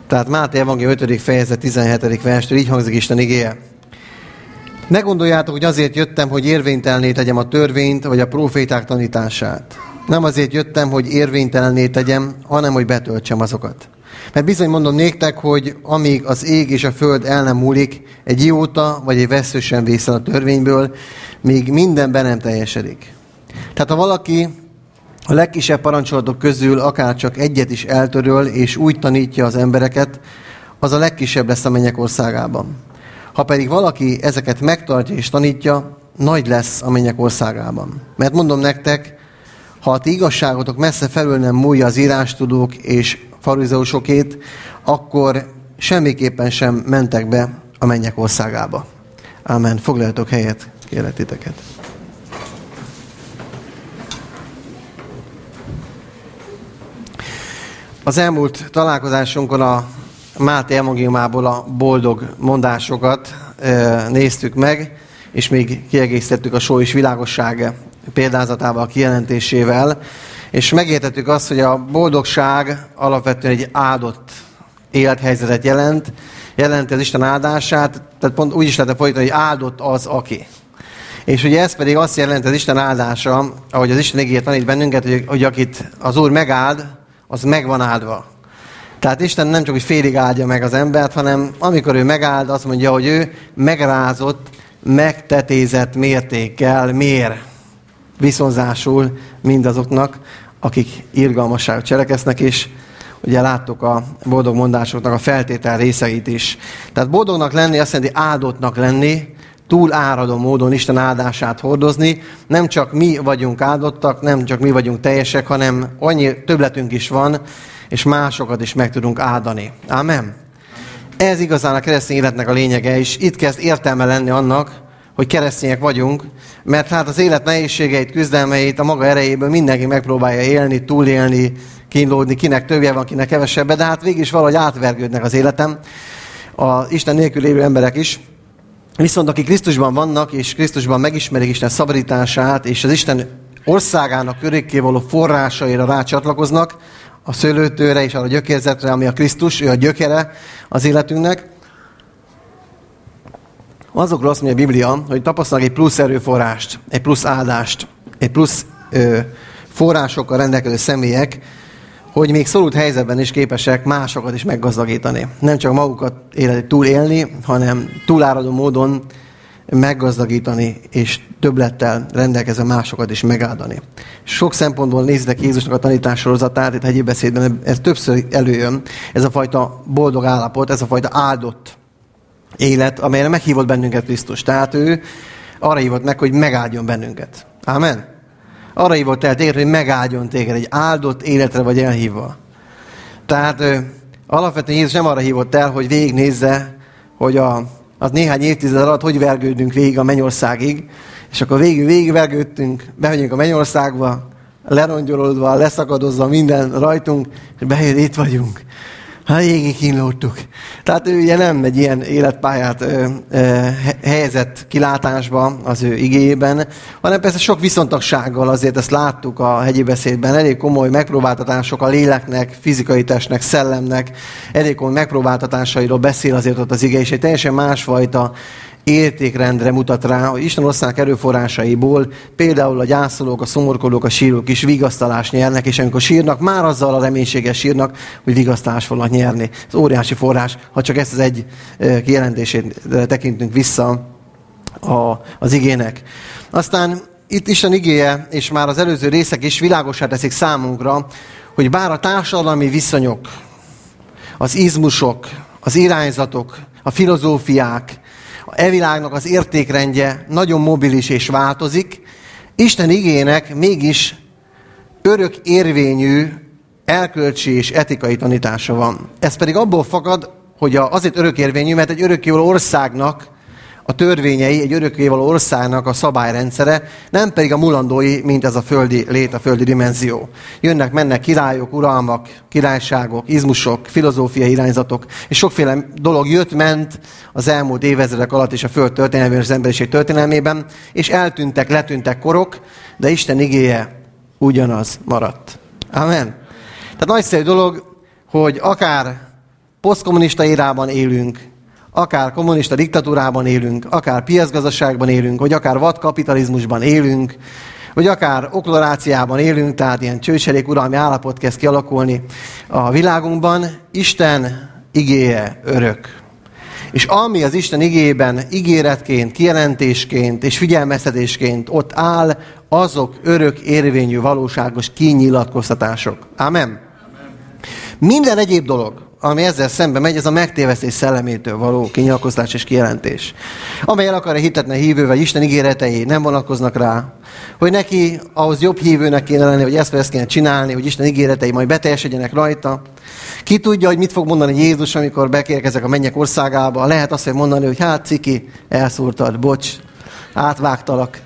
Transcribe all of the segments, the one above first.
Tehát Máté evangélium 5. fejezet 17. verstől így hangzik Isten igéje. Ne gondoljátok, hogy azért jöttem, hogy érvénytelenné tegyem a törvényt, vagy a próféták tanítását. Nem azért jöttem, hogy érvénytelenné tegyem, hanem hogy betöltsem azokat. Mert bizony mondom néktek, hogy amíg az ég és a föld el nem múlik, egy ióta vagy egy vessző sem vészel a törvényből, míg minden be nem teljesedik. Tehát ha valaki a legkisebb parancsolatok közül akár csak egyet is eltöröl, és úgy tanítja az embereket, az a legkisebb lesz a mennyek országában. Ha pedig valaki ezeket megtartja és tanítja, nagy lesz a mennyek országában. Mert mondom nektek, ha a ti igazságotok messze felül nem múlja az írástudók és farizeusokét, akkor semmiképpen sem mentek be a mennyek országába. Ámen. Foglaljatok helyet, kérlek titeket. Az elmúlt találkozásunkon a Máté evangéliumából a boldog mondásokat néztük meg, és még kiegészítettük a só és világosság példázatával, kijelentésével, és megértettük azt, hogy a boldogság alapvetően egy áldott élethelyzetet jelenti az Isten áldását, tehát pont úgy is lehet fordítani, hogy áldott az, aki. És ugye ez pedig azt jelenti az Isten áldása, ahogy az Isten igéje tanít bennünket, hogy akit az Úr megáld, az meg van áldva. Tehát Isten nem csak, hogy félig áldja meg az embert, hanem amikor ő megáld, azt mondja, hogy ő megrázott, megtetézett mértékkel mér viszonzásul mindazoknak, akik irgalmasságot cseleksznek, és ugye láttuk a boldog mondásoknak a feltétel részeit is. Tehát boldognak lenni azt jelenti áldottnak lenni, túl áradó módon Isten áldását hordozni. Nem csak mi vagyunk áldottak, nem csak mi vagyunk teljesek, hanem annyi többletünk is van, és másokat is meg tudunk áldani. Ámen. Ez igazán a keresztény életnek a lényege, és itt kezd értelme lenni annak, hogy keresztények vagyunk, mert hát az élet nehézségeit, küzdelmeit a maga erejéből mindenki megpróbálja élni, túlélni, kínlódni, kinek többje van, kinek kevesebbe, de hát végig is valahogy átvergődnek az életem, az Isten nélkül élő emberek is. Viszont akik Krisztusban vannak, és Krisztusban megismerik Isten szabadítását, és az Isten országának örökké való forrásaira rácsatlakoznak, a szőlőtőre és a gyökérzetre, ami a Krisztus, ő a gyökere az életünknek. Azokról azt mondja a Biblia, hogy tapasztalnak egy plusz erőforrást, egy plusz áldást, egy plusz forrásokkal rendelkező személyek, hogy még szorult helyzetben is képesek másokat is meggazdagítani. Nem csak magukat túlélni, hanem túláradó módon meggazdagítani, és többlettel rendelkező másokat is megáldani. Sok szempontból nézzétek Jézusnak a tanítássorozatát, itt hegyi beszédben ez többször előjön, ez a fajta boldog állapot, ez a fajta áldott élet, amelyre meghívott bennünket Krisztus. Tehát ő arra hívott meg, hogy megáldjon bennünket. Ámen? Arra hívott el téged, hogy megáldjon téged, egy áldott életre vagy elhívva. Tehát alapvetően Jézus nem arra hívott el, hogy végignézze, hogy az néhány évtized alatt hogy vergődünk végig a mennyországig, és akkor végigvergődtünk, bemegyünk a mennyországba, lerongyolódva, leszakadozva minden rajtunk, és bejön, itt vagyunk. Hát végig kínlódtuk. Tehát ő ugye nem egy ilyen életpályát helyezett kilátásba az ő igéjében, hanem persze sok viszontagsággal, azért ezt láttuk a hegyi beszédben, elég komoly megpróbáltatások a léleknek, fizikai testnek, szellemnek, elég komoly megpróbáltatásairól beszél azért ott az ige, és egy teljesen másfajta értékrendre mutat rá, hogy Isten ország erőforrásaiból például a gyászolók, a szomorkodók, a sírók is vigasztalást nyernek, és amikor sírnak, már azzal a reménységgel sírnak, hogy vigasztalást fognak nyerni. Ez óriási forrás, ha csak ezt az egy kijelentését tekintünk vissza az igének. Aztán itt Isten igéje, és már az előző részek is világossá teszik számunkra, hogy bár a társadalmi viszonyok, az izmusok, az irányzatok, a filozófiák, a világnak az értékrendje nagyon mobilis és változik, Isten igének mégis örök érvényű erkölcsi és etikai tanítása van. Ez pedig abból fakad, hogy azért örök érvényű, mert egy örökkévaló országnak a törvényei, egy örökkévaló országnak a szabályrendszere, nem pedig a mulandói, mint ez a földi lét, a földi dimenzió. Jönnek, mennek királyok, uralmak, királyságok, izmusok, filozófiai irányzatok, és sokféle dolog jött-ment az elmúlt évezredek alatt is a föld történelmében és az emberiség történelmében, és eltűntek, letűntek korok, de Isten igéje ugyanaz maradt. Amen. Tehát nagyszerű dolog, hogy akár posztkommunista érában élünk, akár kommunista diktatúrában élünk, akár piacgazdaságban élünk, vagy akár vadkapitalizmusban élünk, vagy akár okloráciában élünk, tehát ilyen csőcselék uralmi állapot kezd kialakulni a világunkban, Isten igéje örök. És ami az Isten igéjében ígéretként, kijelentésként és figyelmeztetésként ott áll, azok örök érvényű, valóságos kinyilatkoztatások. Amen. Minden egyéb dolog, ami ezzel szembe megy, ez a megtévesztés szellemétől való kinyilatkoztatás és kijelentés. Amely el akarja hitetni a hívő, vagy Isten ígéretei nem vonatkoznak rá, hogy neki ahhoz jobb hívőnek kéne lenni, hogy ezt vagy ezt kéne csinálni, hogy Isten ígéretei majd beteljesedjenek rajta. Ki tudja, hogy mit fog mondani Jézus, amikor bekérkezek a mennyek országába. Lehet azt mondani, hogy hát ciki, elszúrtad, bocs, átvágtalak.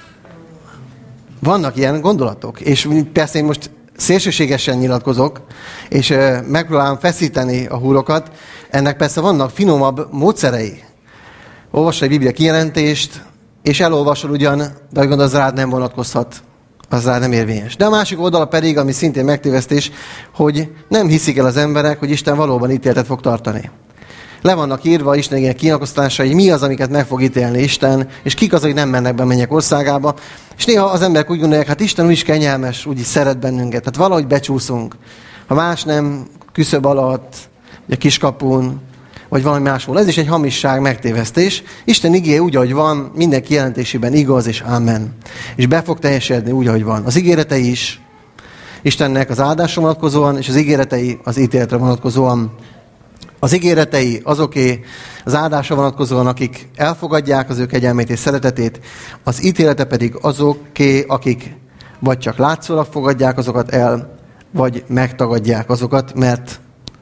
Vannak ilyen gondolatok, és persze én most szélsőségesen nyilatkozok, és megpróbálom feszíteni a húrokat. Ennek persze vannak finomabb módszerei. Olvasd egy Biblia kijelentést, és elolvasol ugyan, de úgy gondolod, az rád nem vonatkozhat, az rád nem érvényes. De a másik oldala pedig, ami szintén megtévesztés, hogy nem hiszik el az emberek, hogy Isten valóban ítéletet fog tartani. Le vannak írva Isten igének kinyilatkoztatásai, mi az, amiket meg fog ítélni Isten, és kik az, hogy nem mennek be a mennyek országába. És néha az emberek úgy gondolják, hát Isten úgyis kenyelmes, úgyis szeret bennünket, tehát valahogy becsúszunk. Ha más nem, küszöb alatt, vagy a kiskapun, vagy valami máshol. Ez is egy hamisság, megtévesztés. Isten igéje úgy, ahogy van, minden kijelentésében igaz, és amen. És be fog teljesedni úgy, ahogy van. Az ígéretei is Istennek az áldásra vonatkozóan, és az ígéretei az ítéletre vonatkozóan. Az ígéretei azoké az áldásra vonatkozóan, akik elfogadják az ő kegyelmét és szeretetét, az ítélete pedig azoké, akik vagy csak látszólag fogadják azokat el, vagy megtagadják azokat, mert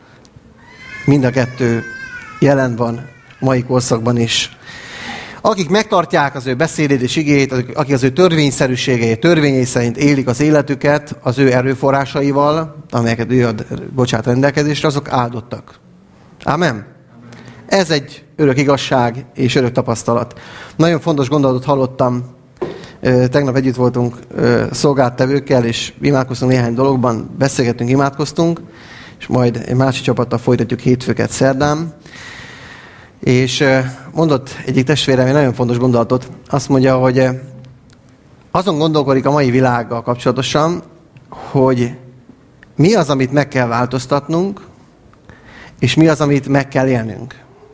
mind a kettő jelen van mai korszakban is. Akik megtartják az ő beszédét és igéjét, akik az ő törvényszerűségei, törvényei szerint élik az életüket az ő erőforrásaival, amelyeket ő ad, rendelkezésre, azok áldottak. Amen. Ez egy örök igazság és örök tapasztalat. Nagyon fontos gondolatot hallottam. Tegnap együtt voltunk szolgálttevőkkel, és imádkoztunk néhány dologban, beszélgettünk, imádkoztunk, és majd egy másik csapattal folytatjuk hétfőket szerdán. És mondott egyik testvérem egy nagyon fontos gondolatot. Azt mondja, hogy azon gondolkodik a mai világgal kapcsolatosan, hogy mi az, amit meg kell változtatnunk, és mi az, amit meg kell élnünk.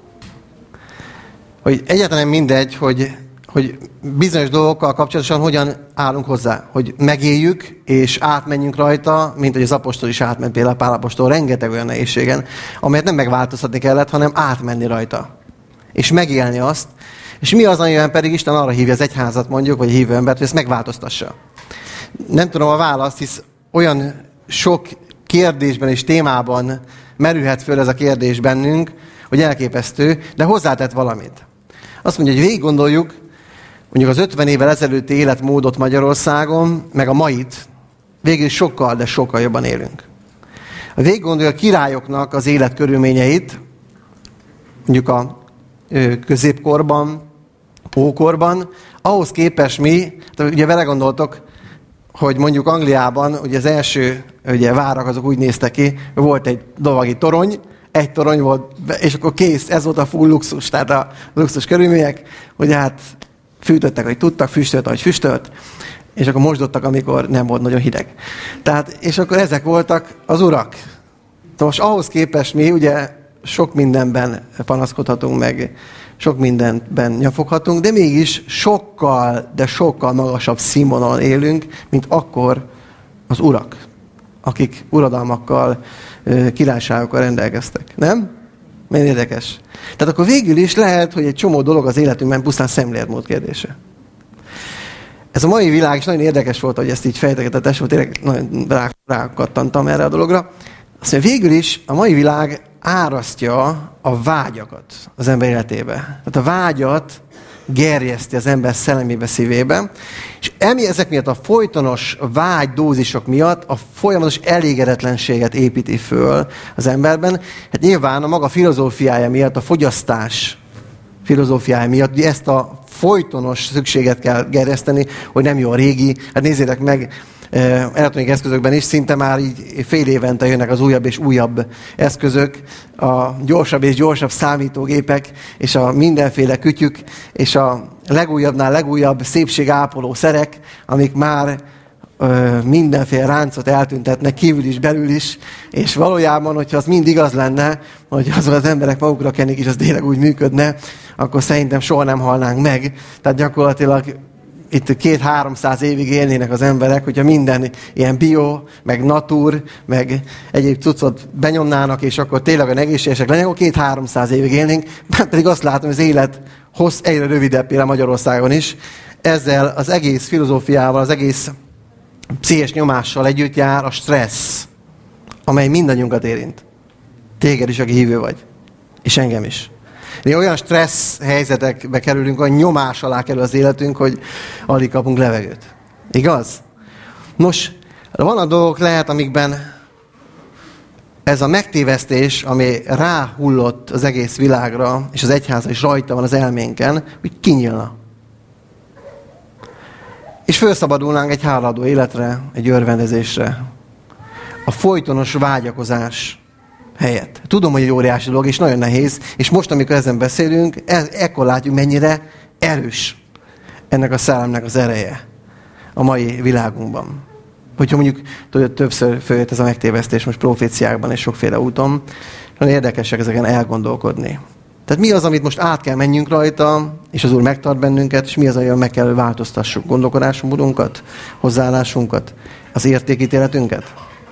Hogy egyáltalán mindegy, hogy bizonyos dolgokkal kapcsolatosan hogyan állunk hozzá. Hogy megéljük, és átmenjünk rajta, mint hogy az apostol is átment, például Pál apostol rengeteg olyan nehézségen, amelyet nem megváltoztatni kellett, hanem átmenni rajta. És megélni azt. És mi az, amiben pedig Isten arra hívja az egyházat mondjuk, vagy a hívő embert, hogy ezt megváltoztassa. Nem tudom a választ, hisz olyan sok kérdésben és témában merülhet föl ez a kérdés bennünk, hogy elképesztő, de hozzátett valamit. Azt mondja, hogy végig gondoljuk, mondjuk az 50 évvel ezelőtti életmódot Magyarországon, meg a mait, végül sokkal, de sokkal jobban élünk. Végig gondolja a királyoknak az életkörülményeit, mondjuk a középkorban, ókorban, ahhoz képest mi, ugye belegondoltok, hogy mondjuk Angliában ugye az első ugye, várak azok úgy néztek ki, volt egy lovagi torony, egy torony volt, és akkor kész, ez volt a full luxus, tehát a luxus körülmények, hogy hát fűtöttek, hogy tudtak, füstölt, ahogy füstölt, és akkor mosdottak, amikor nem volt nagyon hideg. Tehát, és akkor ezek voltak az urak. Most ahhoz képest mi ugye sok mindenben panaszkodhatunk meg, sok mindenben nyafoghatunk, de mégis sokkal, de sokkal magasabb színvonalon élünk, mint akkor az urak, akik uradalmakkal, királyságokkal rendelkeztek. Nem? Milyen érdekes. Tehát akkor végül is lehet, hogy egy csomó dolog az életünkben pusztán szemléletmód kérdése. Ez a mai világ is nagyon érdekes volt, hogy ezt így fejtegetett, és tényleg nagyon rákattantam erre a dologra. Azt mondja, végül is a mai világ árasztja a vágyakat az ember életébe. Tehát a vágyat gerjeszti az ember szellemébe, szívébe, és ezek miatt a folytonos vágydózisok miatt a folyamatos elégedetlenséget építi föl az emberben. Hát nyilván a maga filozófiája miatt, a fogyasztás filozófiája miatt, ugye ezt a folytonos szükséget kell gerjeszteni, hogy nem jó a régi. Hát nézzétek meg, elektronikai eszközökben is szinte már így fél évente jönnek az újabb és újabb eszközök, a gyorsabb és gyorsabb számítógépek, és a mindenféle kütyük, és a legújabbnál legújabb szépségápoló szerek, amik már mindenféle ráncot eltüntetnek kívül is, belül is, és valójában, hogyha az mind igaz lenne, hogy azon az emberek magukra kennék, és az tényleg úgy működne, akkor szerintem soha nem halnánk meg. Tehát gyakorlatilag itt 200-300 évig élnének az emberek, hogyha minden ilyen bio, meg natur, meg egyéb cuccot benyomnának, és akkor tényleg a egészségesek lennének, akkor 200-300 évig élnénk. Már pedig azt látom, hogy az élet egyre rövidebb például Magyarországon is. Ezzel az egész filozófiával, az egész pszichés nyomással együtt jár a stressz, amely mindannyiunkat érint. Téged is, aki hívő vagy. És engem is. De olyan stressz helyzetekbe kerülünk, olyan nyomás alá kerül az életünk, hogy alig kapunk levegőt. Igaz? Nos, vannak dolgok lehet, amikben ez a megtévesztés, ami ráhullott az egész világra, és az egyházra is rajta van az elménken, hogy kinyílna. És felszabadulnánk egy hálaadó életre, egy örvendezésre. A folytonos vágyakozás helyett. Tudom, hogy egy óriási dolog, és nagyon nehéz, és most, amikor ezen beszélünk, ekkor látjuk, mennyire erős ennek a szellemnek az ereje a mai világunkban. Hogyha mondjuk többször följött ez a megtévesztés most proféciákban és sokféle úton, nagyon érdekesek ezeken elgondolkodni. Tehát mi az, amit most át kell menjünk rajta, és az Úr megtart bennünket, és mi az, amivel meg kell változtassuk gondolkodásmódunkat, hozzáállásunkat, az értékítéletünket?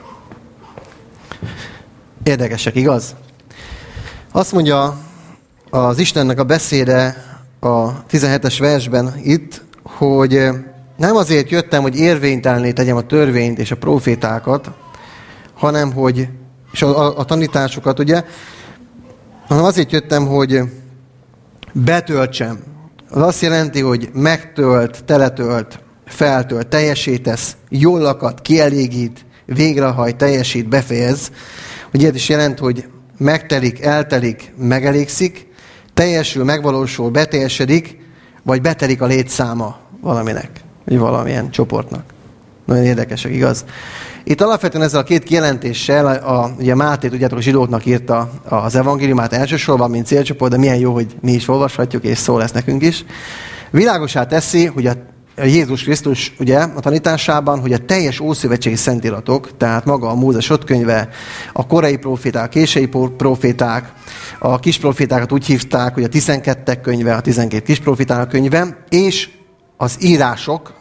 Érdekesek, igaz? Azt mondja az Istennek a beszéde a 17-es versben itt, hogy nem azért jöttem, hogy érvénytelenné tegyem a törvényt és a profétákat, hanem hogy, és a tanításokat, ugye, hanem azért jöttem, hogy betöltsem. Az azt jelenti, hogy megtölt, teletölt, feltölt, teljesítesz, jól lakad, kielégít, végrehajt, teljesít, befejez. Hogy ilyet is jelent, hogy megtelik, eltelik, megelégszik, teljesül, megvalósul, beteljesedik, vagy betelik a létszáma valaminek, vagy valamilyen csoportnak. Nagyon érdekesek, igaz? Itt alapvetően ezzel a két kijelentéssel, ugye Máté, tudjátok, a zsidóknak írta az evangéliumát elsősorban, mint célcsoport, de milyen jó, hogy mi is olvashatjuk, és szó lesz nekünk is. Világossá teszi, hogy a Jézus Krisztus ugye a tanításában, hogy a teljes ószövetségi szentiratok, tehát maga a Mózes könyve, a korai proféták, a késői proféták, a kis profétákat úgy hívták, hogy a 12 könyve, a 12 kis profétának könyve, és az írások,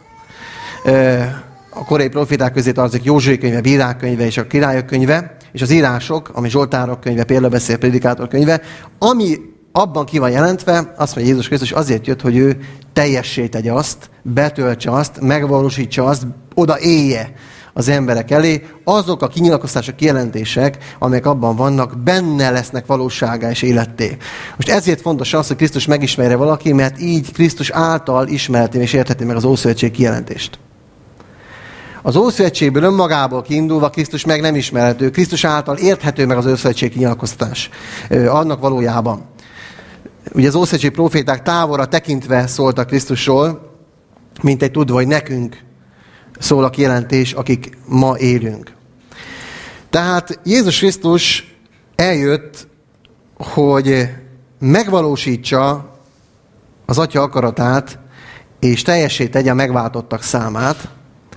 a korai proféták közé tartozik Józsué könyve, Bírák könyve és a királyok könyve, és az írások, ami Zsoltárok könyve, példabeszéd, prédikátor könyve, ami abban ki van jelentve, azt mondja Jézus Krisztus azért jött, hogy ő teljessé tegye azt, betöltse azt, megvalósítsa azt, oda élje az emberek elé. Azok a kinyilatkoztatások, kijelentések, amelyek abban vannak, benne lesznek valóságá és életté. Most ezért fontos az, hogy Krisztus megismerje valaki, mert így Krisztus által ismerheti és értheti meg az Ószövetség kijelentést. Az Ószövetségből önmagából kiindulva Krisztus meg nem ismerhető. Krisztus által érthető meg az Ószövetség kinyilatkoztatás annak valójában. Ugye az ószövetségi proféták távolra tekintve szóltak Krisztusról, mint egy tudva, hogy nekünk szól a kijelentés, akik ma élünk. Tehát Jézus Krisztus eljött, hogy megvalósítsa az Atya akaratát, és teljessé tegye a megváltottak számát,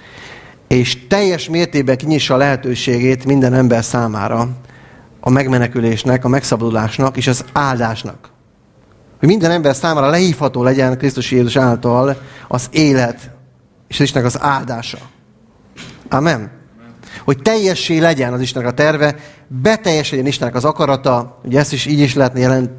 és teljes mértékben kinyissa a lehetőségét minden ember számára a megmenekülésnek, a megszabadulásnak és az áldásnak. Hogy minden ember számára lehívható legyen Krisztus Jézus által az élet és az Istennek az áldása. Amen. Hogy teljessé legyen az Istennek a terve, beteljesedjen Istennek az akarata, ugye ezt is így is lehetne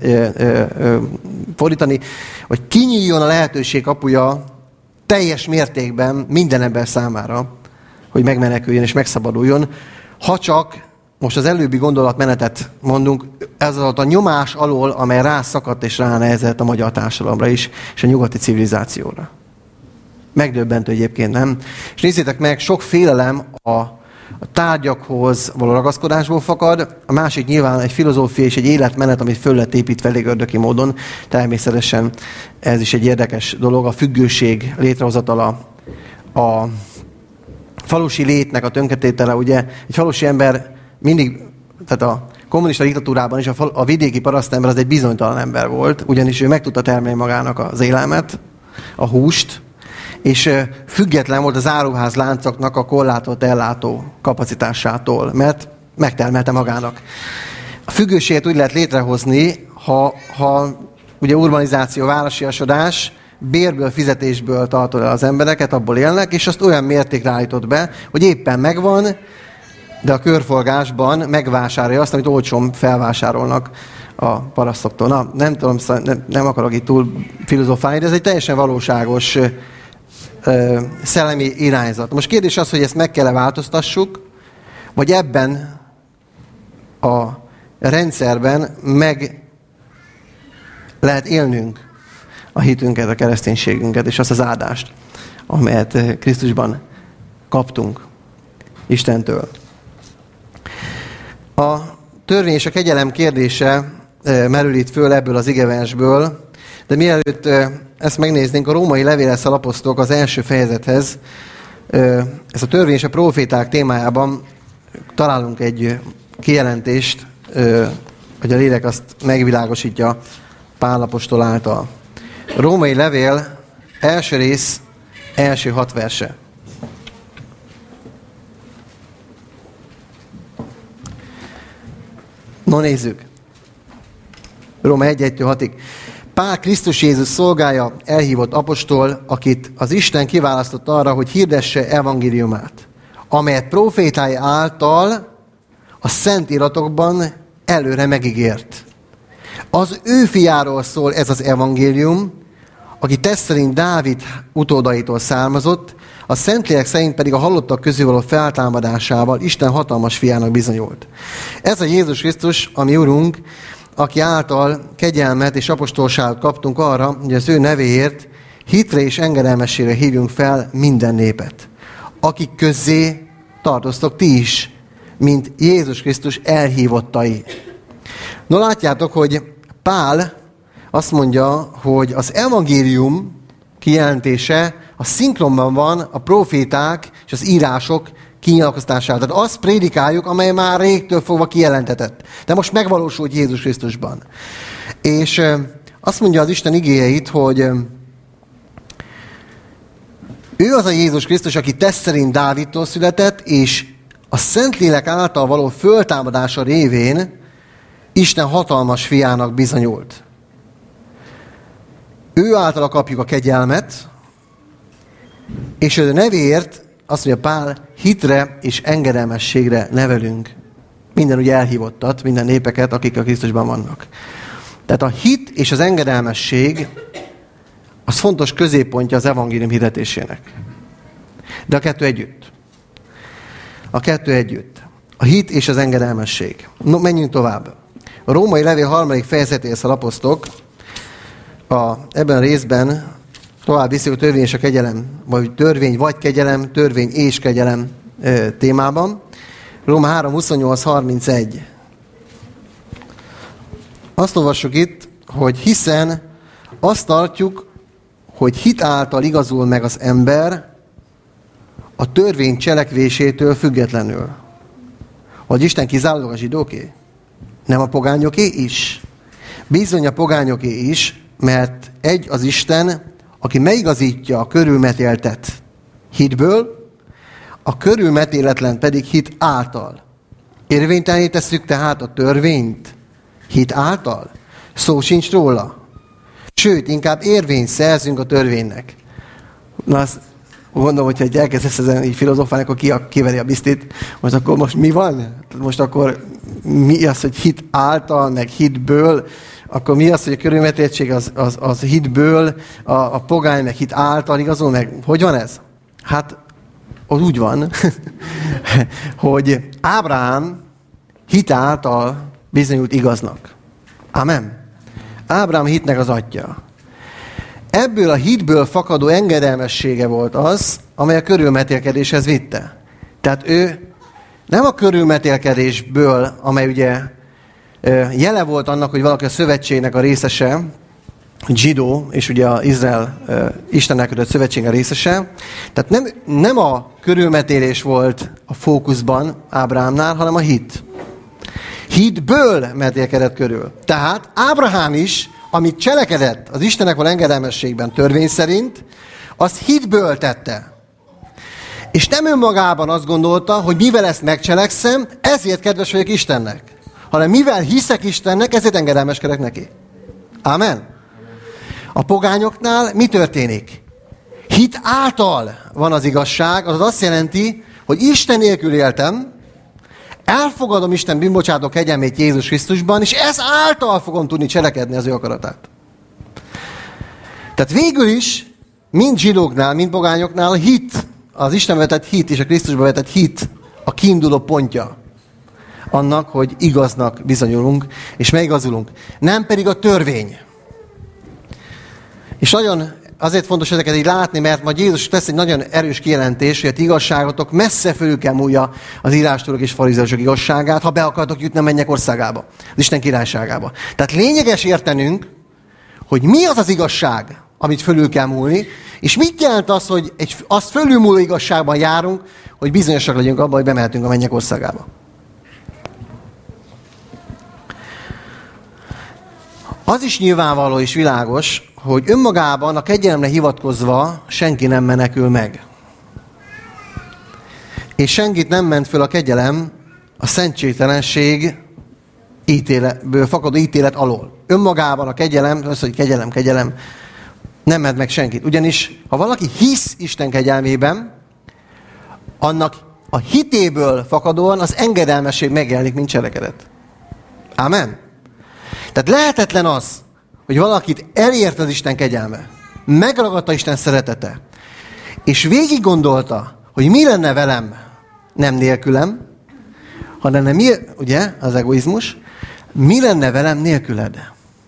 fordítani, hogy kinyíljon a lehetőség kapuja teljes mértékben minden ember számára, hogy megmeneküljön és megszabaduljon, ha csak most az előbbi gondolatmenetet mondunk, ez alatt a nyomás alól, amely rászakadt és ránehezett a magyar társadalomra is, és a nyugati civilizációra. Megdöbbentő egyébként, nem? És nézzétek meg, sok félelem a tárgyakhoz való ragaszkodásból fakad, a másik nyilván egy filozófia és egy életmenet, amit föl lett építve elég ördöki módon. Természetesen ez is egy érdekes dolog, a függőség létrehozatala, a falusi létnek a tönkretétele, ugye egy falusi ember mindig, tehát a kommunista diktatúrában is a vidéki parasztember az egy bizonytalan ember volt, ugyanis ő meg tudta termelni magának az élelmet, a húst, és független volt az áruház láncoknak a korlátolt ellátó kapacitásától, mert megtermelte magának. A függőséget úgy lehet létrehozni, ha ugye urbanizáció, városiasodás, bérből, fizetésből tartod el az embereket, abból élnek, és azt olyan mértékre állított be, hogy éppen megvan, de a körforgásban megvásárolja azt, amit olcsón felvásárolnak a parasztoktól. Na, nem tudom, nem akarok itt túl filozofálni, de ez egy teljesen valóságos szellemi irányzat. Most kérdés az, hogy ezt meg kell-e változtassuk, vagy ebben a rendszerben meg lehet élnünk a hitünket, a kereszténységünket, és azt az áldást, amelyet Krisztusban kaptunk Istentől. A törvény és a kegyelem kérdése merül itt föl ebből az igeversből, de mielőtt ezt megnéznénk, a római levélhez lapoztok az első fejezethez. Ez a törvény és a próféták témájában találunk egy kijelentést, hogy a lélek azt megvilágosítja Pál apostol által. A római levél első rész, első 6 verse. No, nézzük. Róma 1-1-6-ig. Pál Krisztus Jézus szolgája, elhívott apostol, akit az Isten kiválasztott arra, hogy hirdesse evangéliumát, amelyet prófétái által a szent iratokban előre megígért. Az ő fiáról szól ez az evangélium, aki test szerint Dávid utódaitól származott, a Szentlélek szerint pedig a halottak közül való feltámadásával Isten hatalmas fiának bizonyult. Ez a Jézus Krisztus, ami Urunk, aki által kegyelmet és apostolságot kaptunk arra, hogy az ő nevéért hitre és engedelmességre hívjunk fel minden népet, akik közzé tartoztok ti is, mint Jézus Krisztus elhívottai. No, látjátok, hogy Pál azt mondja, hogy az evangélium kijelentése a szinkronban van a proféták és az írások kinyilatkoztatásával. Tehát azt prédikáljuk, amely már régtől fogva kijelentetett. De most megvalósult Jézus Krisztusban. És azt mondja az Isten igéjeit, hogy ő az a Jézus Krisztus, aki test szerint Dávidtól született, és a Szentlélek által való föltámadása révén Isten hatalmas fiának bizonyult. Ő általa kapjuk a kegyelmet, és ő nevéért, azt mondja Pál, hitre és engedelmességre nevelünk. Minden ugye elhívottat, minden népeket, akik a Krisztusban vannak. Tehát a hit és az engedelmesség az fontos középpontja az evangélium hirdetésének. De a kettő együtt. A kettő együtt. A hit és az engedelmesség. No, menjünk tovább. A római levél 3. fejezetéhez lapoztok. Ebben a részben tovább viszik a törvény és a kegyelem, vagy törvény vagy kegyelem, törvény és kegyelem témában. Róma 3, 28-31. Azt olvassuk itt, hogy hiszen azt tartjuk, hogy hit által igazul meg az ember a törvény cselekvésétől függetlenül. Hogy Isten kizárólag a zsidóké? Nem a pogányoké is? Bizony a pogányoké is, mert egy az Isten, aki megigazítja a körülmetéltet hitből, a körülmetéletlen pedig hit által. Érvénytelené tesszük tehát a törvényt hit által? Szó sincs róla. Sőt, inkább érvényt szerzünk a törvénynek. Na, azt gondolom, hogyha elkezdesz ezen így filozofálni, akkor kiveri a bisztit. Most mi van? Most akkor mi az, hogy hit által, meg hitből? Akkor mi az, hogy a körülmetéltség az hitből, a pogány meg hit által igazol meg? Hogy van ez? Hát, az úgy van, hogy Ábrahám hit által bizonyult igaznak. Amen. Ábrahám hitnek az atya. Ebből a hitből fakadó engedelmessége volt az, amely a körülmetélkedéshez vitte. Tehát ő nem a körülmetélkedésből, amely ugye jele volt annak, hogy valaki a szövetségnek a részese, zsidó, és ugye az Izrael Istennel kötött szövetsége részese. Tehát nem a körülmetélés volt a fókuszban Ábrahámnál, hanem a hit. Hitből metélkedett körül. Tehát Ábrahám is, amit cselekedett az Istennek való engedelmességben törvény szerint, az hitből tette. És nem önmagában azt gondolta, hogy mivel ezt megcselekszem, ezért kedves vagyok Istennek. Hanem mivel hiszek Istennek, ezért engedelmeskedek neki. Amen. A pogányoknál mi történik? Hit által van az igazság, az azt jelenti, hogy Isten nélkül éltem, elfogadom Isten bűnbocsátó kegyelmét Jézus Krisztusban, és ez által fogom tudni cselekedni az ő akaratát. Tehát végül is, mind zsidóknál, mind pogányoknál a hit, az Isten vetett hit és a Krisztusba vetett hit a kiinduló pontja annak, hogy igaznak bizonyulunk, és megigazulunk. Nem pedig a törvény. És nagyon azért fontos ezeket így látni, mert majd Jézus tesz egy nagyon erős kijelentés, hogy a ti igazságotok messze fölül kell múlja az írástudók és farizeusok igazságát, ha be akartok jutni a mennyek országába, az Isten királyságába. Tehát lényeges értenünk, hogy mi az az igazság, amit fölül kell múlni, és mit jelent az, hogy azt fölülmúló igazságban járunk, hogy bizonyosak legyünk abban, hogy bemehetünk a mennyek országába. Az is nyilvánvaló és világos, hogy önmagában a kegyelemre hivatkozva senki nem menekül meg. És senkit nem ment föl a kegyelem a szentségtelenség ítéleből fakadó ítélet alól. Önmagában a kegyelem, az, hogy kegyelem, nem ment meg senkit. Ugyanis, ha valaki hisz Isten kegyelmében, annak a hitéből fakadóan az engedelmesség megjelenik, mint cselekedet. Amen. Tehát lehetetlen az, hogy valakit elért az Isten kegyelme, megragadta Isten szeretete, és végig gondolta, hogy mi lenne velem, nem nélkülem, hanem ugye, az egoizmus, mi lenne velem nélküled?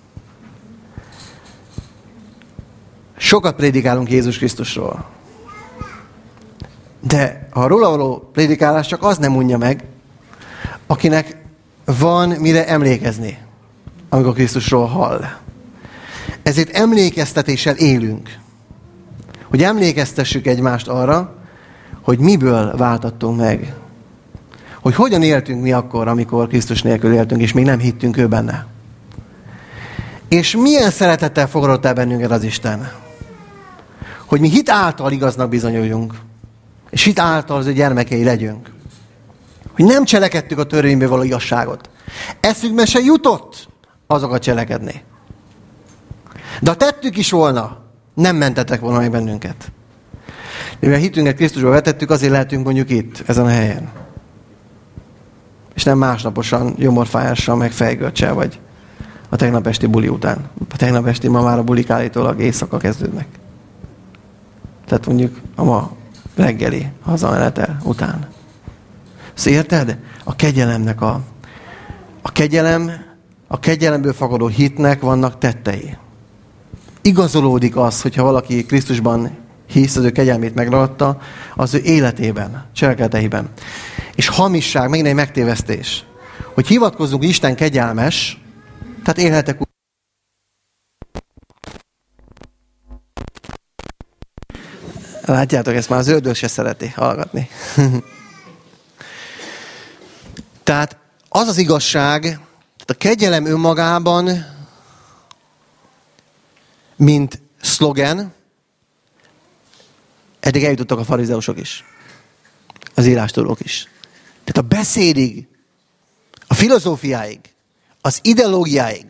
Sokat prédikálunk Jézus Krisztusról. De a róla való prédikálás csak az nem unja meg, akinek van mire emlékezni, amikor Krisztusról hall. Ezért emlékeztetéssel élünk. Hogy emlékeztessük egymást arra, hogy miből váltattunk meg. Hogy hogyan éltünk mi akkor, amikor Krisztus nélkül éltünk, és még nem hittünk ő benne. És milyen szeretettel fogadott el bennünket az Isten. Hogy mi hit által igaznak bizonyuljunk. És hit által az ő gyermekei legyünk. Hogy nem cselekedtük a törvényből való igazságot. Eszünkbe se jutott azokat cselekedni. De ha tettük is volna, nem mentetek volna meg bennünket. Mivel hitünket Krisztusba vetettük, azért lehetünk mondjuk itt, ezen a helyen. És nem másnaposan, gyomorfájással, meg fejgörcsel, vagy a tegnap esti buli után. A tegnap esti, ma már a bulik állítólag éjszaka kezdődnek. Tehát mondjuk a ma reggeli hazamenetel után. Szóval érted? A kegyelemnek a kegyelemből fakadó hitnek vannak tettei. Igazolódik az, hogyha valaki Krisztusban hisz, az ő kegyelmét megragadta, az ő életében, cselekedeteiben. És hamisság, megint egy megtévesztés. Hogy hivatkozzunk, Isten kegyelmes, tehát élhetek úgy. Látjátok, ezt már az ördög se szereti hallgatni. Tehát az az igazság, tehát a kegyelem önmagában, mint szlogen, eddig eljutottak a farizeusok is. Az írástudók is. Tehát a beszédig, a filozófiáig, az ideológiáig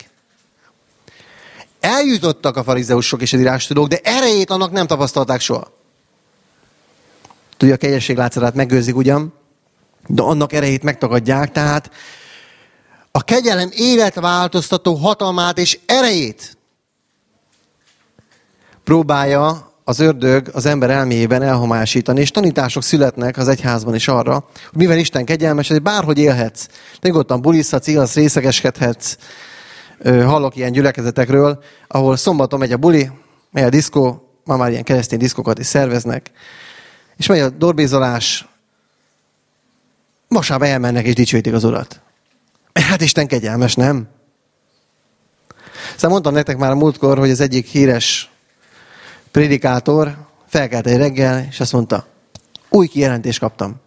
eljutottak a farizeusok és az írástudók, de erejét annak nem tapasztalták soha. Tudja, a kegyesség látszatát megőrzik ugyan, de annak erejét megtagadják, tehát a kegyelem életváltoztató hatalmát és erejét próbálja az ördög az ember elméjében elhomályosítani, és tanítások születnek az egyházban is arra, hogy mivel Isten kegyelmes, hogy bárhogy élhetsz. Nyugodtan bulizhatsz, igaz, részegeskedhetsz. Hallok ilyen gyülekezetekről, ahol szombaton megy a buli, megy a diszkó, ma már ilyen keresztény diszkókat is szerveznek, és megy a dorbézolás, vasárnap elmennek és dicsőítik az Urat. Hát Isten kegyelmes, nem? Szóval mondtam nektek már a múltkor, hogy az egyik híres prédikátor felkelt egy reggel, és azt mondta, új kijelentést kaptam.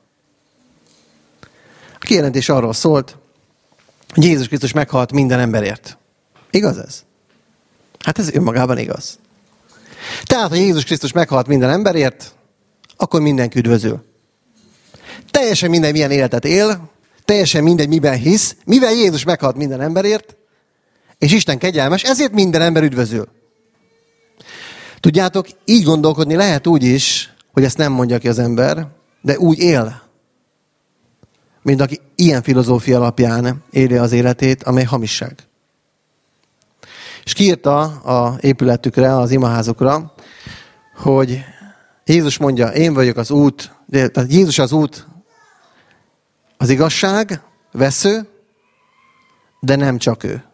A kijelentés arról szólt, hogy Jézus Krisztus meghalt minden emberért. Igaz ez? Hát ez önmagában igaz. Tehát, ha Jézus Krisztus meghalt minden emberért, akkor mindenki üdvözül. Teljesen mindegy, milyen életet él, teljesen mindegy, miben hisz, mivel Jézus meghalt minden emberért, és Isten kegyelmes, ezért minden ember üdvözül. Tudjátok, így gondolkodni lehet úgy is, hogy ezt nem mondja ki az ember, de úgy él, mint aki ilyen filozófia alapján éli az életét, amely hamisság. És kiírta az épületükre, az imaházukra, hogy Jézus mondja, én vagyok az út, tehát Jézus az út, az igazság, vesző, de nem csak ő.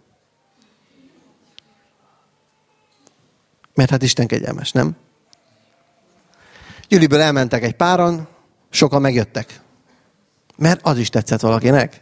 Mert hát Isten kegyelmes, nem? Gyüliből elmentek egy páran, sokan megjöttek. Mert az is tetszett valakinek.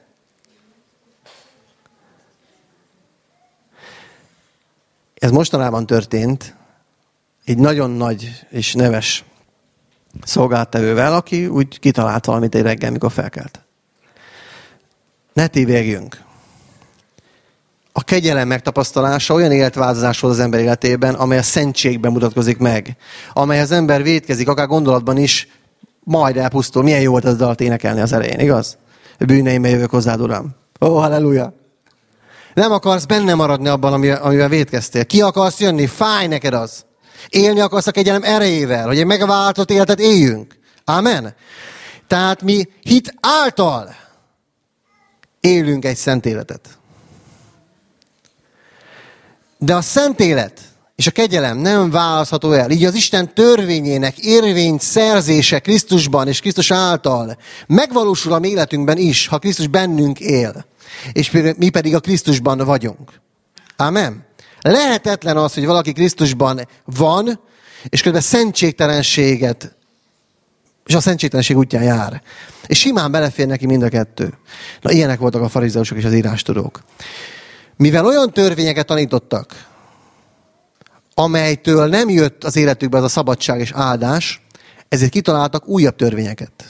Ez mostanában történt egy nagyon nagy és neves szolgálttevővel, aki úgy kitalált valamit egy reggel, mikor felkelt. Ne tévégjünk. A kegyelem megtapasztalása olyan életváltozás hoz az ember életében, amely a szentségben mutatkozik meg. Amely az ember vétkezik, akár gondolatban is, majd elpusztul. Milyen jó volt ez a dalt énekelni az elején, igaz? Bűneimmel jövök hozzád, Uram. Ó, halleluja! Nem akarsz benne maradni abban, amivel vétkeztél. Ki akarsz jönni? Fáj neked az. Élni akarsz a kegyelem erejével, hogy egy megváltott életet éljünk. Amen. Tehát mi hit által élünk egy szent életet. De a szent élet és a kegyelem nem választható el. Így az Isten törvényének érvényt szerzése Krisztusban és Krisztus által megvalósul a mi életünkben is, ha Krisztus bennünk él. És mi pedig a Krisztusban vagyunk. Amen. Lehetetlen az, hogy valaki Krisztusban van, és közben szentségtelenséget, és a szentségtelenség útján jár. És simán belefér neki mind a kettő. Na, ilyenek voltak a farizeusok és az írástudók. Mivel olyan törvényeket tanítottak, amelytől nem jött az életükbe az a szabadság és áldás, ezért kitaláltak újabb törvényeket.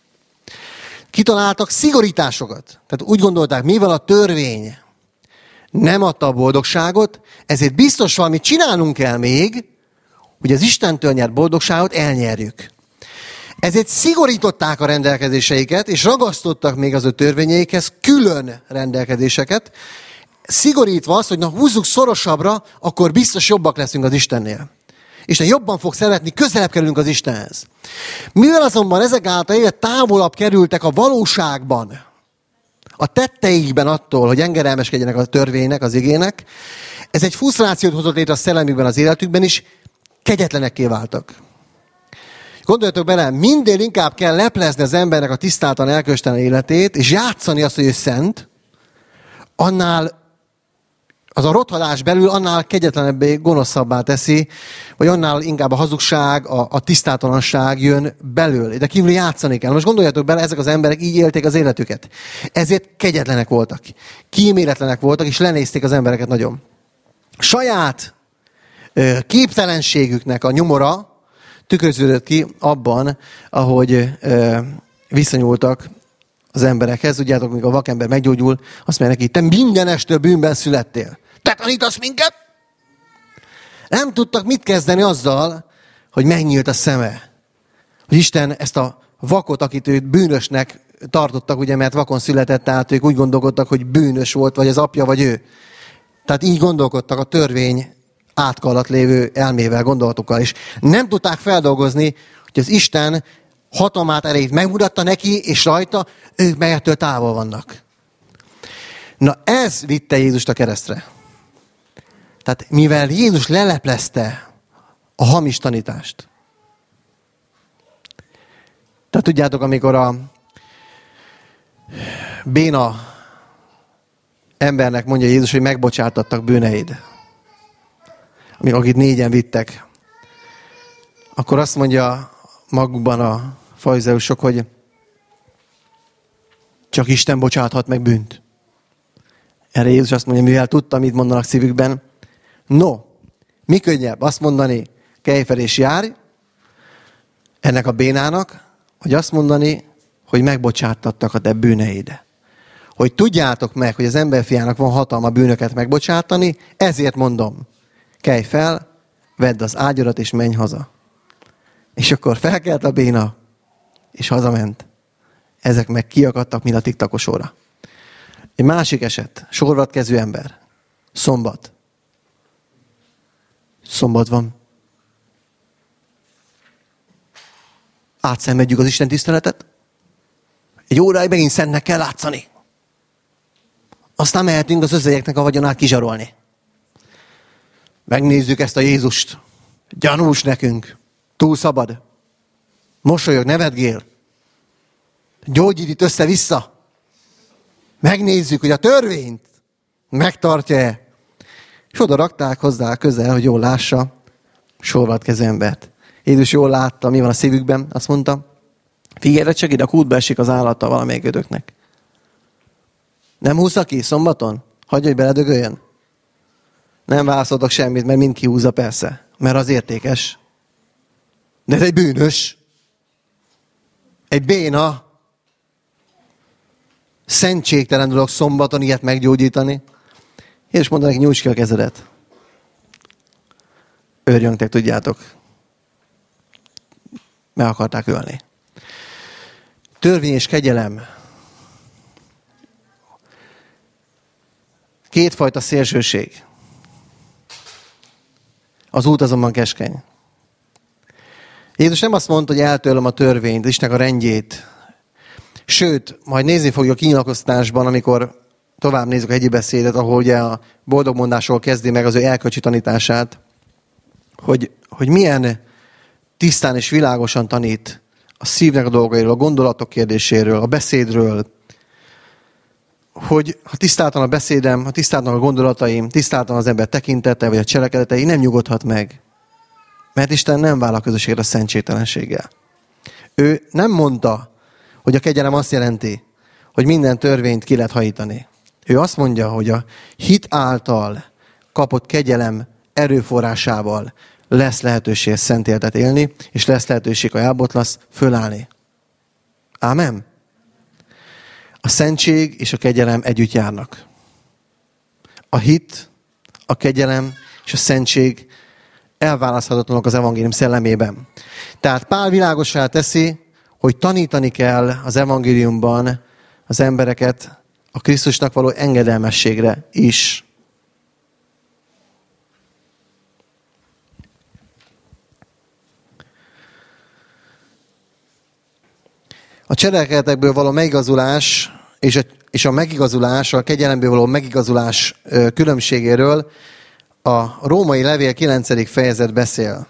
Kitaláltak szigorításokat. Tehát úgy gondolták, mivel a törvény nem adta a boldogságot, ezért biztos valamit csinálnunk kell még, hogy az Istentől nyert boldogságot elnyerjük. Ezért szigorították a rendelkezéseiket, és ragasztottak még az ő törvényeikhez külön rendelkezéseket, szigorítva azt, hogy na húzzuk szorosabbra, akkor biztos jobbak leszünk az Istennél. Isten jobban fog szeretni, közelebb kerülünk az Istenhez. Mivel azonban ezek által egyre távolabb kerültek a valóságban, a tetteikben attól, hogy engedelmeskedjenek a törvénynek, az igének, ez egy frusztrációt hozott létre a szellemükben, az életükben is, kegyetlenekké váltak. Gondoljatok bele, minél inkább kell leplezni az embernek a tisztáltan elköstelen életét, és játszani azt, hogy ő szent, annál az a rothadás belül annál kegyetlenebbé, gonoszabbá teszi, vagy annál inkább a hazugság, a tisztátalanság jön belül. De kívül játszani kell. Most gondoljatok bele, ezek az emberek így élték az életüket. Ezért kegyetlenek voltak. Kíméletlenek voltak, és lenézték az embereket nagyon. Saját képtelenségüknek a nyomora tükröződött ki abban, ahogy viszonyultak az emberekhez. Tudjátok, amikor a vakember meggyógyul, azt mondja neki, te mindenestől bűnben születtél. Te tanítasz minket? Nem tudtak mit kezdeni azzal, hogy megnyílt a szeme. Hogy Isten ezt a vakot, akit őt bűnösnek tartottak, ugye, mert vakon született, tehát ők úgy gondolkodtak, hogy bűnös volt, vagy az apja, vagy ő. Tehát így gondolkodtak a törvény átka alatt lévő elmével, gondolatokkal is. Nem tudták feldolgozni, hogy az Isten hatalmát, erejét megmutatta neki, és rajta ők meg ettől távol vannak. Na ez vitte Jézust a keresztre. Tehát mivel Jézus leleplezte a hamis tanítást. Tehát tudjátok, amikor a béna embernek mondja Jézus, hogy megbocsátattak bűneid, akit 4-en vittek, akkor azt mondja magukban a farizeusok, hogy csak Isten bocsáthat meg bűnt. Erre Jézus azt mondja, mivel tudta, mit mondanak szívükben, No, mi könnyebb azt mondani, kelj fel és járj, ennek a bénának, hogy azt mondani, hogy megbocsátattak a te bűneid. Hogy tudjátok meg, hogy az emberfiának van hatalma bűnöket megbocsátani, ezért mondom, kelj fel, vedd az ágyadat és menj haza. És akkor felkelt a béna, és hazament. Ezek meg kiakadtak, mint a tiktakos óra. Egy másik eset, sorvatkező ember. Szombat. Szombat van. Átszenvedjük az Isten tiszteletet. Egy óráig megint szentnek kell látszani. Aztán mehetünk az özvegyeknek a vagyonát kizsarolni. Megnézzük ezt a Jézust. Gyanús nekünk. Túl szabad. Mosolyog, nevetgél. Gyógyít itt össze-vissza. Megnézzük, hogy a törvényt megtartja-e. És oda rakták hozzá közel, hogy jól lássa sorvatkező embert. Jézus jól látta, mi van a szívükben. Azt mondta, figyelj, csak ide a kútba esik az állata valamelyik ödöknek. Nem húzza ki szombaton? Hagyja, hogy beledögöljön? Nem válaszoltok semmit, mert mind kihúzza persze. Mert az értékes. De ez egy bűnös. Egy béna. Szentségtelen dolog szombaton ilyet meggyógyítani. És mondta neki, nyújts ki a kezedet. Őrjöngtek, tudjátok. Meg akarták ölni. Törvény és kegyelem. Kétfajta szélsőség. Az út azonban keskeny. Jézus nem azt mondta, hogy eltörlöm a törvényt, Istennek a rendjét. Sőt, majd nézni fogjuk a kinyilatkoztatásban, amikor tovább nézzük a hegyi beszédet, ahol ugye a boldogmondásról kezdi meg az ő erkölcsi tanítását, hogy milyen tisztán és világosan tanít a szívnek a dolgairól, a gondolatok kérdéséről, a beszédről, hogy ha tisztáltan a beszédem, ha tisztáltan a gondolataim, tisztáltan az ember tekintete, vagy a cselekedetei, nem nyugodhat meg. Mert Isten nem vállal közösségre a szentségtelenséggel. Ő nem mondta, hogy a kegyelem azt jelenti, hogy minden törvényt ki lehet hajítani. Ő azt mondja, hogy a hit által kapott kegyelem erőforrásával lesz lehetőség szent életet élni, és lesz lehetőség, ha elbotlasz, fölállni. Ámen? A szentség és a kegyelem együtt járnak. A hit, a kegyelem és a szentség elválaszthatatlanok az evangélium szellemében. Tehát Pál világossá teszi, hogy tanítani kell az evangéliumban az embereket a Krisztusnak való engedelmességre is. A cselekedetekből való megigazulás és a megigazulás, a kegyelemből való megigazulás különbségéről a római levél 9. fejezet beszél.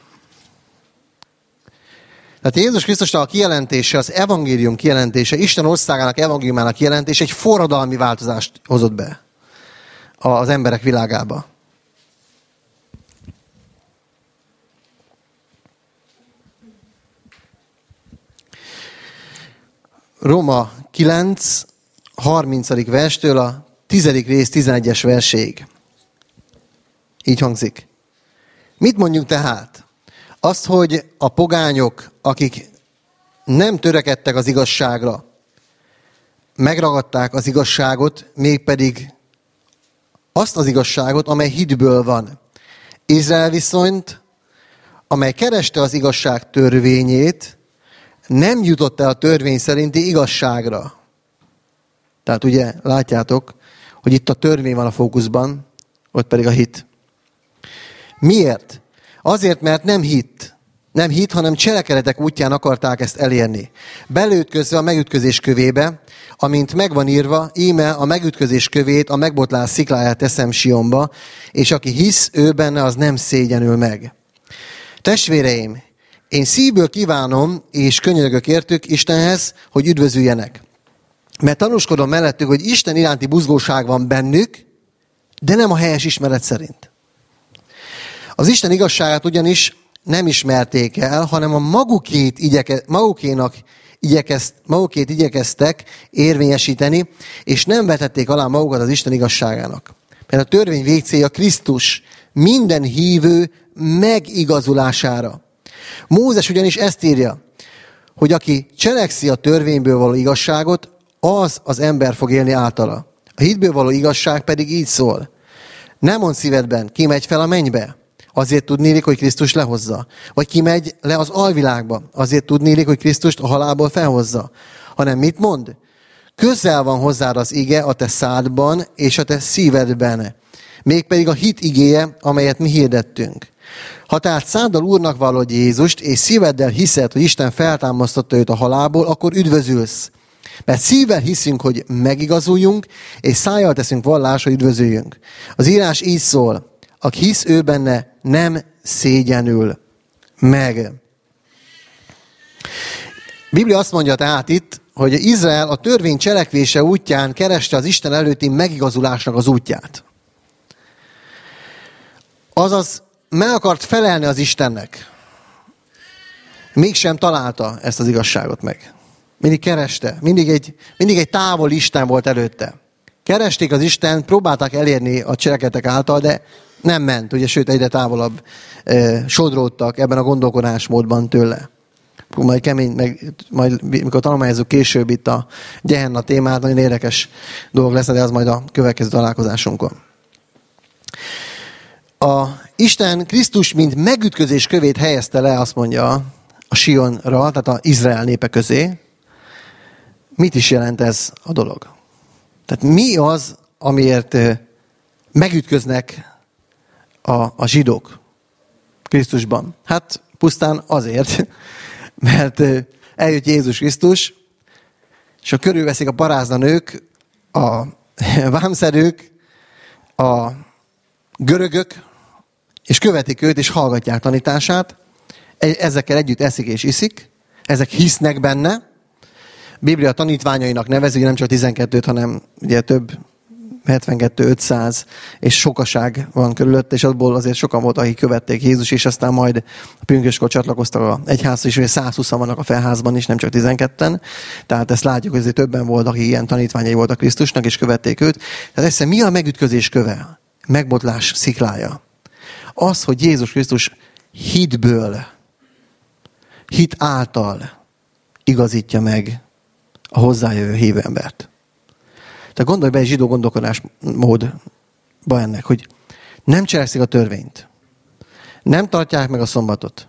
Tehát Jézus Krisztusnak a kijelentése, az evangélium kijelentése, Isten országának evangéliumának kijelentése egy forradalmi változást hozott be az emberek világába. Róma 9, 30. verstől a 10. rész 11-es verséig. Így hangzik. Mit mondjuk tehát? Azt, hogy a pogányok, akik nem törekedtek az igazságra, megragadták az igazságot, mégpedig azt az igazságot, amely hitből van. Izrael viszont, amely kereste az igazság törvényét, nem jutott el a törvény szerinti igazságra. Tehát ugye látjátok, hogy itt a törvény van a fókuszban, ott pedig a hit. Miért? Azért, mert nem hit, hanem cselekedetek útján akarták ezt elérni. Belőtközve a megütközés kövébe, amint megvan írva, íme a megütközés kövét, a megbotlás szikláját teszem Sionba, és aki hisz, ő benne, az nem szégyenül meg. Testvéreim, én szívből kívánom, és könyörgök értük Istenhez, hogy üdvözüljenek. Mert tanúskodom mellettük, hogy Isten iránti buzgóság van bennük, de nem a helyes ismeret szerint. Az Isten igazságát ugyanis nem ismerték el, hanem a magukét igyekeztek érvényesíteni, és nem vetették alá magukat az Isten igazságának. Mert a törvény végcélja Krisztus minden hívő megigazulására. Mózes ugyanis ezt írja, hogy aki cselekszi a törvényből való igazságot, az az ember fog élni általa. A hitből való igazság pedig így szól. Nem mondd szívedben, ki megy fel a mennybe, azért tudnélik, hogy Krisztus lehozza. Vagy ki megy le az alvilágba, azért tudnélik, hogy Krisztust a halálból felhozza. Hanem mit mond? Közel van hozzád az ige a te szádban és a te szívedben. Mégpedig a hit igéje, amelyet mi hirdettünk. Ha tehát száddal Úrnak vallod Jézust, és szíveddel hiszed, hogy Isten feltámasztotta őt a halálból, akkor üdvözülsz. Mert szívvel hiszünk, hogy megigazuljunk, és szájjal teszünk vallást, hogy üdvözüljünk. Az írás így szól, aki hisz ő benne, nem szégyenül meg. A Biblia azt mondja tehát itt, hogy Izrael a törvény cselekvése útján kereste az Isten előtti megigazulásnak az útját. Azaz meg akart felelni az Istennek. Mégsem találta ezt az igazságot meg. Mindig kereste. Mindig egy távol Isten volt előtte. Keresték az Istent, próbálták elérni a cselekedetek által, de nem ment, ugye, sőt egyre távolabb sodródtak ebben a gondolkodásmódban tőle. Majd kemény, majd mikor tanulmányozzuk később itt a Gehenna témát, nagyon érdekes dolog lesz, de az majd a következő találkozásunkon. A Isten Krisztus, mint megütközés kövét helyezte le, azt mondja, a Sionra, tehát az Izrael népe közé. Mit is jelent ez a dolog? Tehát mi az, amiért megütköznek a zsidók Krisztusban? Hát pusztán azért, mert eljött Jézus Krisztus, és a körülveszik a parázna-nők, a vámszedők, a görögök, és követik őt, és hallgatják tanítását. Ezekkel együtt eszik és iszik. Ezek hisznek benne. A Biblia tanítványainak nevezi, nem csak 12-t, hanem ugye több, 72-500, és sokaság van körülött, és abból azért sokan voltak, akik követték Jézus, és aztán majd a pünköskor csatlakoztak a egyházhoz, és ugye 120 vannak a felházban is, nem csak 12-en. Tehát ezt látjuk, hogy azért többen voltak, akik ilyen tanítványai voltak Krisztusnak, és követték őt. Tehát ezt mi a megütközés köve? Megbotlás sziklája. Az, hogy Jézus Krisztus hitből, hit által igazítja meg a hozzájövő hívő embert. Tehát gondolj be egy zsidó gondolkodásmódba ennek, hogy nem cselekszik a törvényt. Nem tartják meg a szombatot.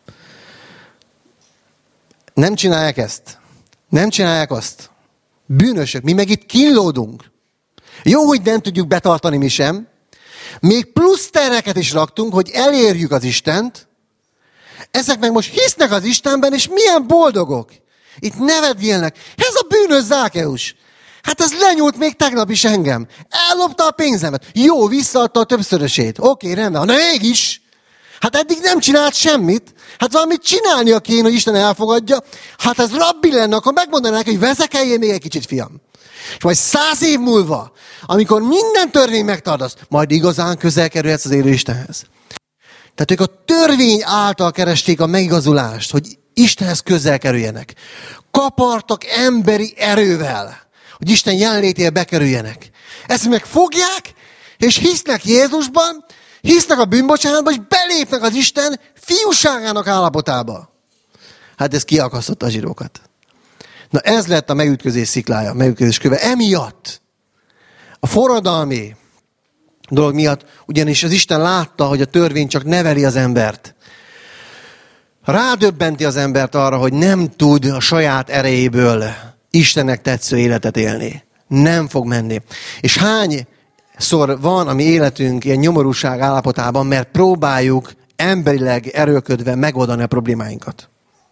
Nem csinálják ezt. Nem csinálják azt. Bűnösök. Mi meg itt kínlódunk. Jó, hogy nem tudjuk betartani mi sem. Még plusz terheket is raktunk, hogy elérjük az Istent. Ezek meg most hisznek az Istenben, és milyen boldogok. Itt nevetgélnek. Ez a bűnös Zákeus. Hát ez lenyúlt még tegnap is engem. Ellopta a pénzemet. Jó, visszaadta a többszörösét. Oké, rendben. De mégis. Hát eddig nem csinált semmit. Hát valamit csinálnia kéne, hogy Isten elfogadja. Hát ez rabbi lenne, akkor megmondanák, hogy vezekeljél még egy kicsit, fiam. És majd 100 év múlva, amikor minden törvény megtartasz, majd igazán közel kerülhetsz az élő Istenhez. Tehát ők a törvény által keresték a megigazulást, hogy Istenhez közel kerüljenek. Kapartak emberi erővel, hogy Isten jelenlétébe bekerüljenek. Ezt meg fogják, és hisznek Jézusban, hisznek a bűnbocsánatban, és belépnek az Isten fiúságának állapotába. Hát ez kiakasztotta a zsidókat. Na ez lett a megütközés sziklája, a megütközés köve. Emiatt, a forradalmi dolog miatt, ugyanis az Isten látta, hogy a törvény csak neveli az embert. Rádöbbenti az embert arra, hogy nem tud a saját erejéből Istennek tetsző életet élni. Nem fog menni. És hányszor van a mi életünk ilyen nyomorúság állapotában, mert próbáljuk emberileg erőlködve megoldani a problémáinkat.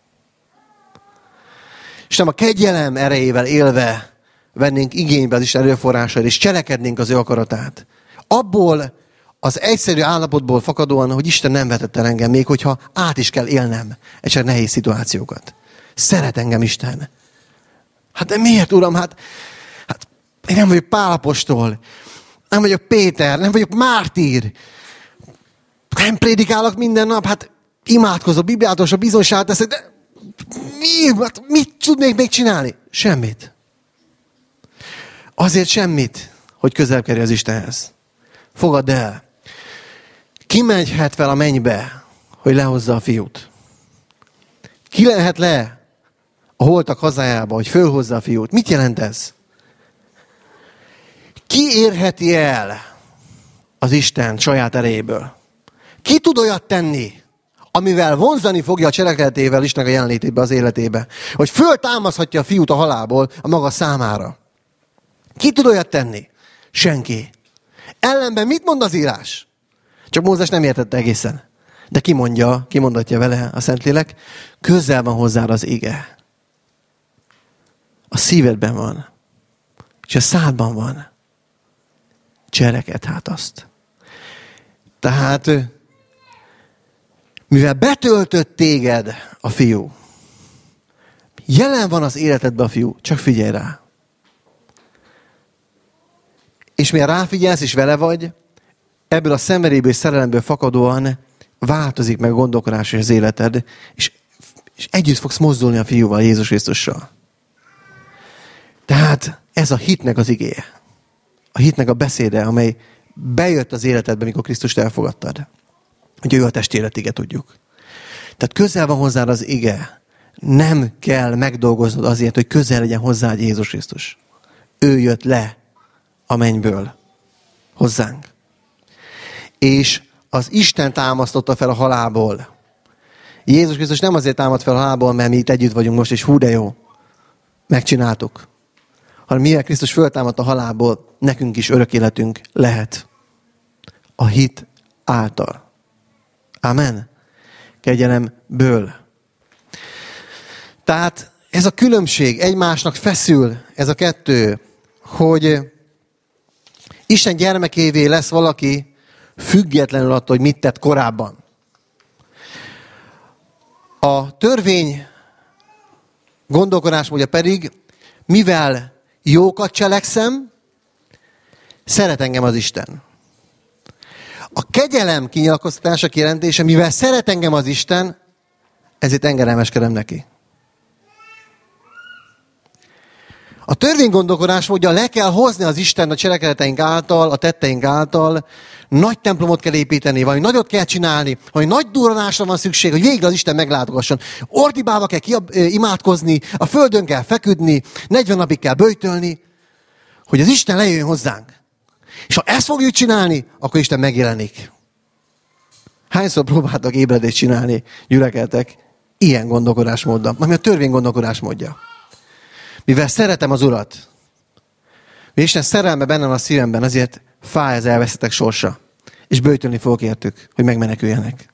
És nem a kegyelem erejével élve vennénk igénybe az Isten erőforrásait, és cselekednénk az ő akaratát. Abból az egyszerű állapotból fakadóan, hogy Isten nem vetett el engem, még hogyha át is kell élnem esetleg nehéz szituációkat. Szeret engem Isten. Hát de miért, Uram? Hát én nem vagyok Pál apostol, nem vagyok Péter, nem vagyok mártír. Nem prédikálok minden nap, hát imádkozok, bibliától bizonyságot teszek, de mit tudnék még csinálni? Semmit. Azért semmit, hogy közel kerülj az Istenhez. Fogadd el. Ki megy fel a mennybe, hogy lehozza a fiút? Ki lehet le a holtak hazájába, hogy fölhozza a fiút? Mit jelent ez? Ki érheti el az Isten saját erejéből? Ki tud olyat tenni, amivel vonzani fogja a cselekedetével Istennek a jelenlétébe, az életébe? Hogy föltámaszhatja a fiút a halálból a maga számára. Ki tud olyat tenni? Senki. Ellenben mit mond az írás? Csak Mózes nem értette egészen. De kimondatja vele a Szentlélek, közel van hozzád az ige. A szívedben van. És a szádban van. Cselekedj hát azt. Tehát, mivel betöltött téged a fiú, jelen van az életedben a fiú, csak figyelj rá. És mivel ráfigyelsz és vele vagy, ebből a szenvedélyből és szerelemből fakadóan változik meg a gondolkodás és az életed, és együtt fogsz mozdulni a fiúval, Jézus Krisztussal. Tehát ez a hitnek az igéje. A hitnek a beszéde, amely bejött az életedbe, mikor Krisztust elfogadtad. Hogy ő a testélet ige, tudjuk. Tehát közel van hozzád az ige. Nem kell megdolgoznod azért, hogy közel legyen hozzád Jézus Krisztus. Ő jött le a mennyből hozzánk. És az Isten támasztotta fel a halálból. Jézus Krisztus nem azért támad fel a halálból, mert mi itt együtt vagyunk most, és hú de jó, megcsináltuk. Hanem mivel Krisztus föltámadt a halálból, nekünk is örök életünk lehet. A hit által. Amen. Kegyelemből. Tehát ez a különbség, egymásnak feszül ez a kettő, hogy Isten gyermekévé lesz valaki, függetlenül attól, hogy mit tett korábban. A törvény gondolkodásmódja pedig, mivel jókat cselekszem, szeret engem az Isten. A kegyelem kinyilatkoztatása kijelentése, mivel szeret engem az Isten, ezért engedelmeskedem neki. A törvény gondolkodásmódja, le kell hozni az Isten a cselekedeteink által, a tetteink által, nagy templomot kell építeni, vagy nagyot kell csinálni, vagy nagy durranásra van szükség, hogy végre az Isten meglátogasson. Ordibálva kell imádkozni, a földön kell feküdni, 40 napig kell böjtölni, hogy az Isten lejöjjön hozzánk. És ha ezt fogjuk csinálni, akkor Isten megjelenik. Hányszor próbáltak ébredést csinálni, gyülekeltek, ilyen gondolkodásmóddal, ami a törvény gondolkodásmódja. Mivel szeretem az Urat, mivel Isten szerelme bennem a szívemben, azért fáj az elveszettek sorsa. És böjtölni fogok értük, hogy megmeneküljenek.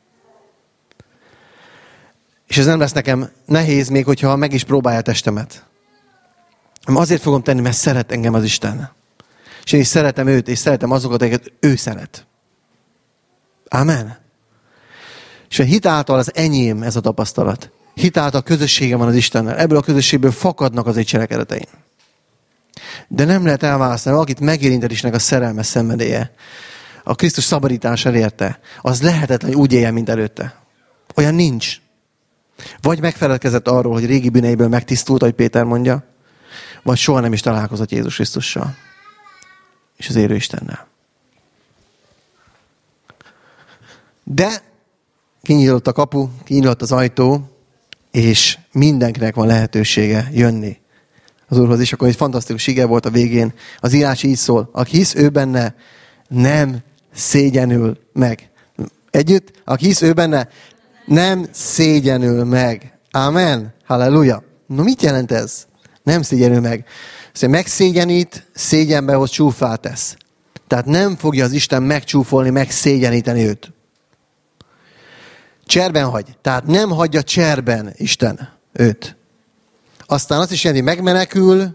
És ez nem lesz nekem nehéz, még hogyha meg is próbálja a testemet. Azért fogom tenni, mert szeret engem az Isten. És én is szeretem őt, és szeretem azokat, akiket ő szeret. Amen. És a hit által az enyém ez a tapasztalat. Hit által közössége van az Istennel. Ebből a közösségből fakadnak az egy cselekedeteim. De nem lehet elválasztani, valakit megérinted Istennek a szerelme szenvedélye. A Krisztus szabadítás elérte. Az lehetetlen, hogy úgy éljen, mint előtte. Olyan nincs. Vagy megfeledkezett arról, hogy régi bűneiből megtisztult, ahogy Péter mondja, vagy soha nem is találkozott Jézus Krisztussal. És az élő Istennel. De kinyílt a kapu, kinyílt az ajtó, és mindenkinek van lehetősége jönni az Úrhoz is. Akkor egy fantasztikus ige volt a végén. Az írás így szól, aki hisz ő benne, nem szégyenül meg. Együtt, aki hisz ő benne, nem szégyenül meg. Amen. Halleluja. No, mit jelent ez? Nem szégyenül meg. Szóval megszégyenít, szégyenbe hoz, csúffá tesz. Tehát nem fogja az Isten megcsúfolni, megszégyeníteni őt. Cserben hagy. Tehát nem hagyja cserben Isten őt. Aztán azt is jelenti, megmenekül,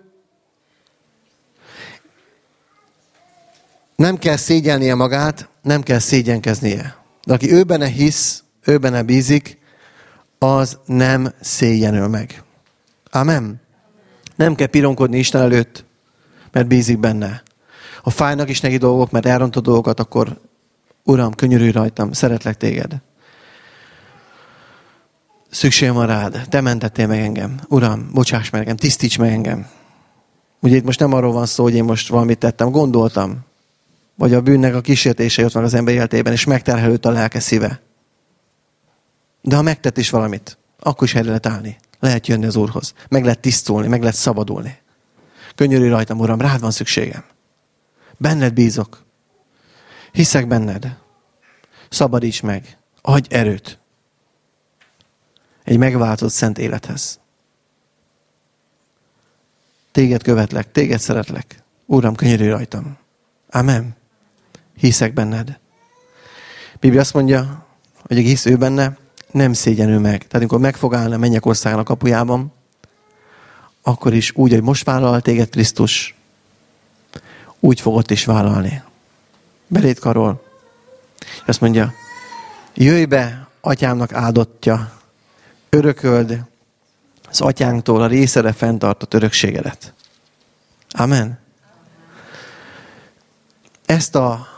nem kell szégyelnie magát, nem kell szégyenkeznie. De aki ő benne hisz, ő benne bízik, az nem szégyenül meg. Amen. Nem kell pironkodni Isten előtt, mert bízik benne. Ha fájnak is neki dolgok, mert elrontod dolgokat, akkor Uram, könyörülj rajtam, szeretlek téged. Szükségem van rád, te mentettél meg engem. Uram, bocsáss meg engem, tisztíts meg engem. Ugye itt most nem arról van szó, hogy én most valamit tettem, gondoltam. vagy a bűnnek a kísértése ott van az ember életében, és megterhelődt a lelke szíve. De ha megtett is valamit, akkor is helyre lehet állni. Lehet jönni az Úrhoz. Meg lehet tisztulni, meg lehet szabadulni. Könyörülj rajtam, Uram, rád van szükségem. Benned bízok. Hiszek benned. Szabadíts meg. Adj erőt. Egy megváltott szent élethez. Téged követlek, téged szeretlek. Uram, könyörülj rajtam. Amen. Hiszek benned. Biblia azt mondja, hogy aki hisz ő benne, nem szégyenül meg. Tehát amikor meg fog állni a mennyek országának kapujában, akkor is úgy, hogy most vállal téged Krisztus, úgy fog ott is vállalni. Beléd karol. Azt mondja, jöjj be, atyámnak áldottja, örököld az atyánktól a részedre fenntartott örökségedet. Amen. Ezt a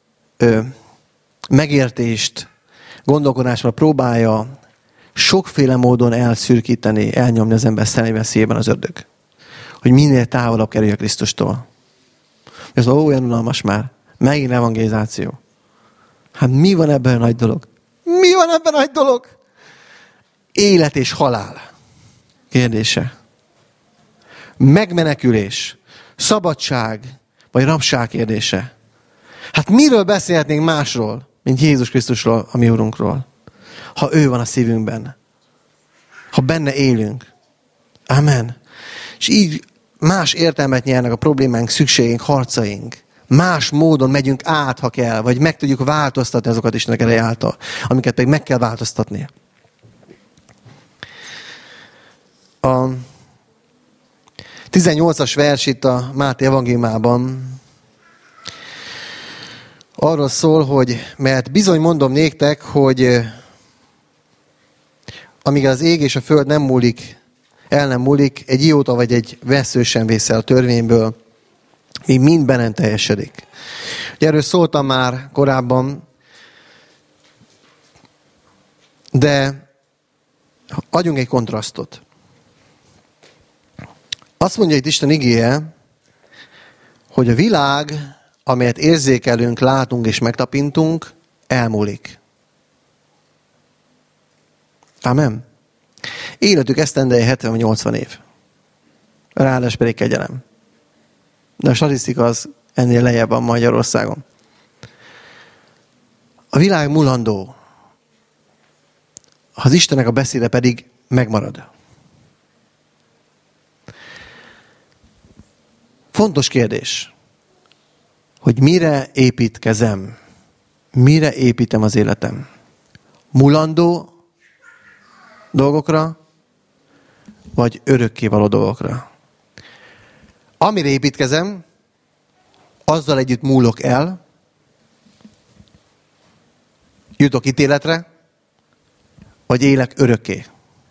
megértést, gondolkodásra próbálja sokféle módon elszürkíteni, elnyomni az ember szemében, szívében az ördög. Hogy minél távolabb kerülj a Krisztustól. Ez olyan unalmas már. Megint evangelizáció. Hát mi van ebben a nagy dolog? Mi van ebben a nagy dolog? Élet és halál kérdése. Megmenekülés, szabadság, vagy rabság kérdése. Hát miről beszélhetnénk másról, mint Jézus Krisztusról, a mi Urunkról? Ha ő van a szívünkben. Ha benne élünk. Amen. És így más értelmet nyernek a problémánk, szükségeink, harcaink. Más módon megyünk át, ha kell, vagy meg tudjuk változtatni azokat Istenek ereje által, amiket pedig meg kell változtatni. A 18-as vers itt a Máté evangéliumában arról szól, hogy mert bizony mondom néktek, hogy amíg az ég és a föld nem múlik, el nem múlik, egy ióta vagy egy vessző sem vész el a törvényből, míg mind be nem teljesedik. Ugye erről szóltam már korábban, de adjunk egy kontrasztot. Azt mondja itt Isten igéje, hogy a világ, amelyet érzékelünk, látunk és megtapintunk, elmúlik. Amen. Életük esztendeje 70-80 év. Ráadásul pedig kegyelem. De a statisztika az ennél lejjebb van Magyarországon. A világ mulandó. Az Istennek a beszéde pedig megmarad. Fontos kérdés, hogy mire építkezem? Mire építem az életem? Mulandó dolgokra, vagy örökkévaló dolgokra? Amire építkezem, azzal együtt múlok el, jutok ítéletre, vagy élek örökké?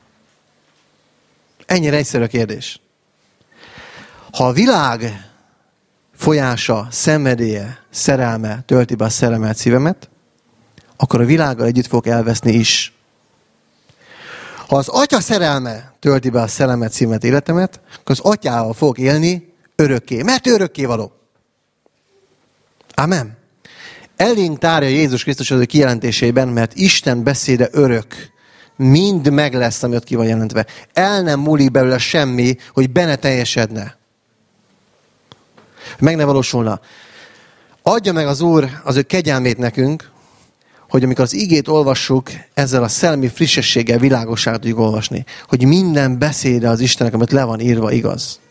Ennyire egyszerű a kérdés. Ha a világ folyása, szenvedélye, szerelme tölti be a szerelmet szívemet, akkor a világgal együtt fogok elveszni is. Ha az Atya szerelme tölti be a szerelmet szívemet, életemet, akkor az Atyával fogok élni örökké. Mert örökké való. Amen. Elénk tárja Jézus Krisztus az ő kijelentésében, mert Isten beszéde örök. Mind meg lesz, ami ott ki van jelentve. El nem múlik belőle semmi, hogy benne teljesedne. Meg ne valósulna. Adja meg az Úr az ő kegyelmét nekünk, hogy amikor az igét olvassuk, ezzel a szellemi frissességgel világosságot tudjuk olvasni. Hogy minden beszéde az Istennek, amit le van írva, igaz.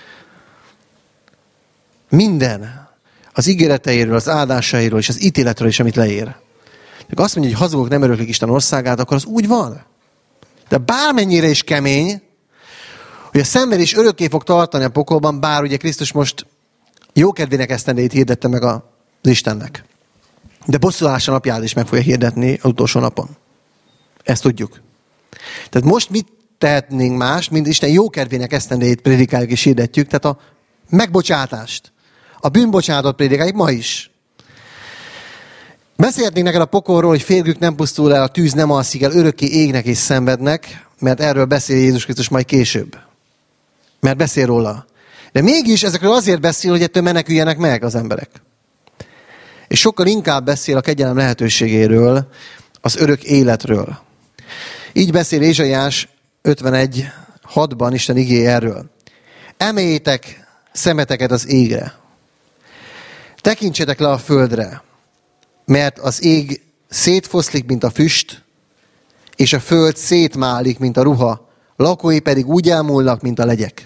Minden. Az ígéreteiről, az áldásairól és az ítéletről is, amit leír. De azt mondja, hogy hazugok nem öröklik Isten országát, akkor az úgy van. De bármennyire is kemény, hogy a szenvedés örökké fog tartani a pokolban, bár ugye Krisztus most jókedvének esztendejét hirdette meg az Istennek. De bosszulása napját is meg fogja hirdetni az utolsó napon. Ezt tudjuk. Tehát most mit tehetnénk más, mint Isten jókedvének esztendejét prédikáljuk és hirdetjük, tehát a megbocsátást. A bűnbocsánatot prédikáljuk ma is. Beszélhetnénk neked a pokolról, hogy férgük nem pusztul el, a tűz nem alszik el, örökké égnek és szenvednek, mert erről beszél Jézus Krisztus majd később. Mert beszél róla. De mégis ezekről azért beszél, hogy ettől meneküljenek meg az emberek. És sokkal inkább beszél a kegyelem lehetőségéről, az örök életről. Így beszél Ézsaiás 51:6-ban Isten igéje erről. Emeljétek szemeteket az égre. Tekintsetek le a földre, mert az ég szétfoszlik, mint a füst, és a föld szétmálik, mint a ruha, lakói pedig úgy elmúlnak, mint a legyek.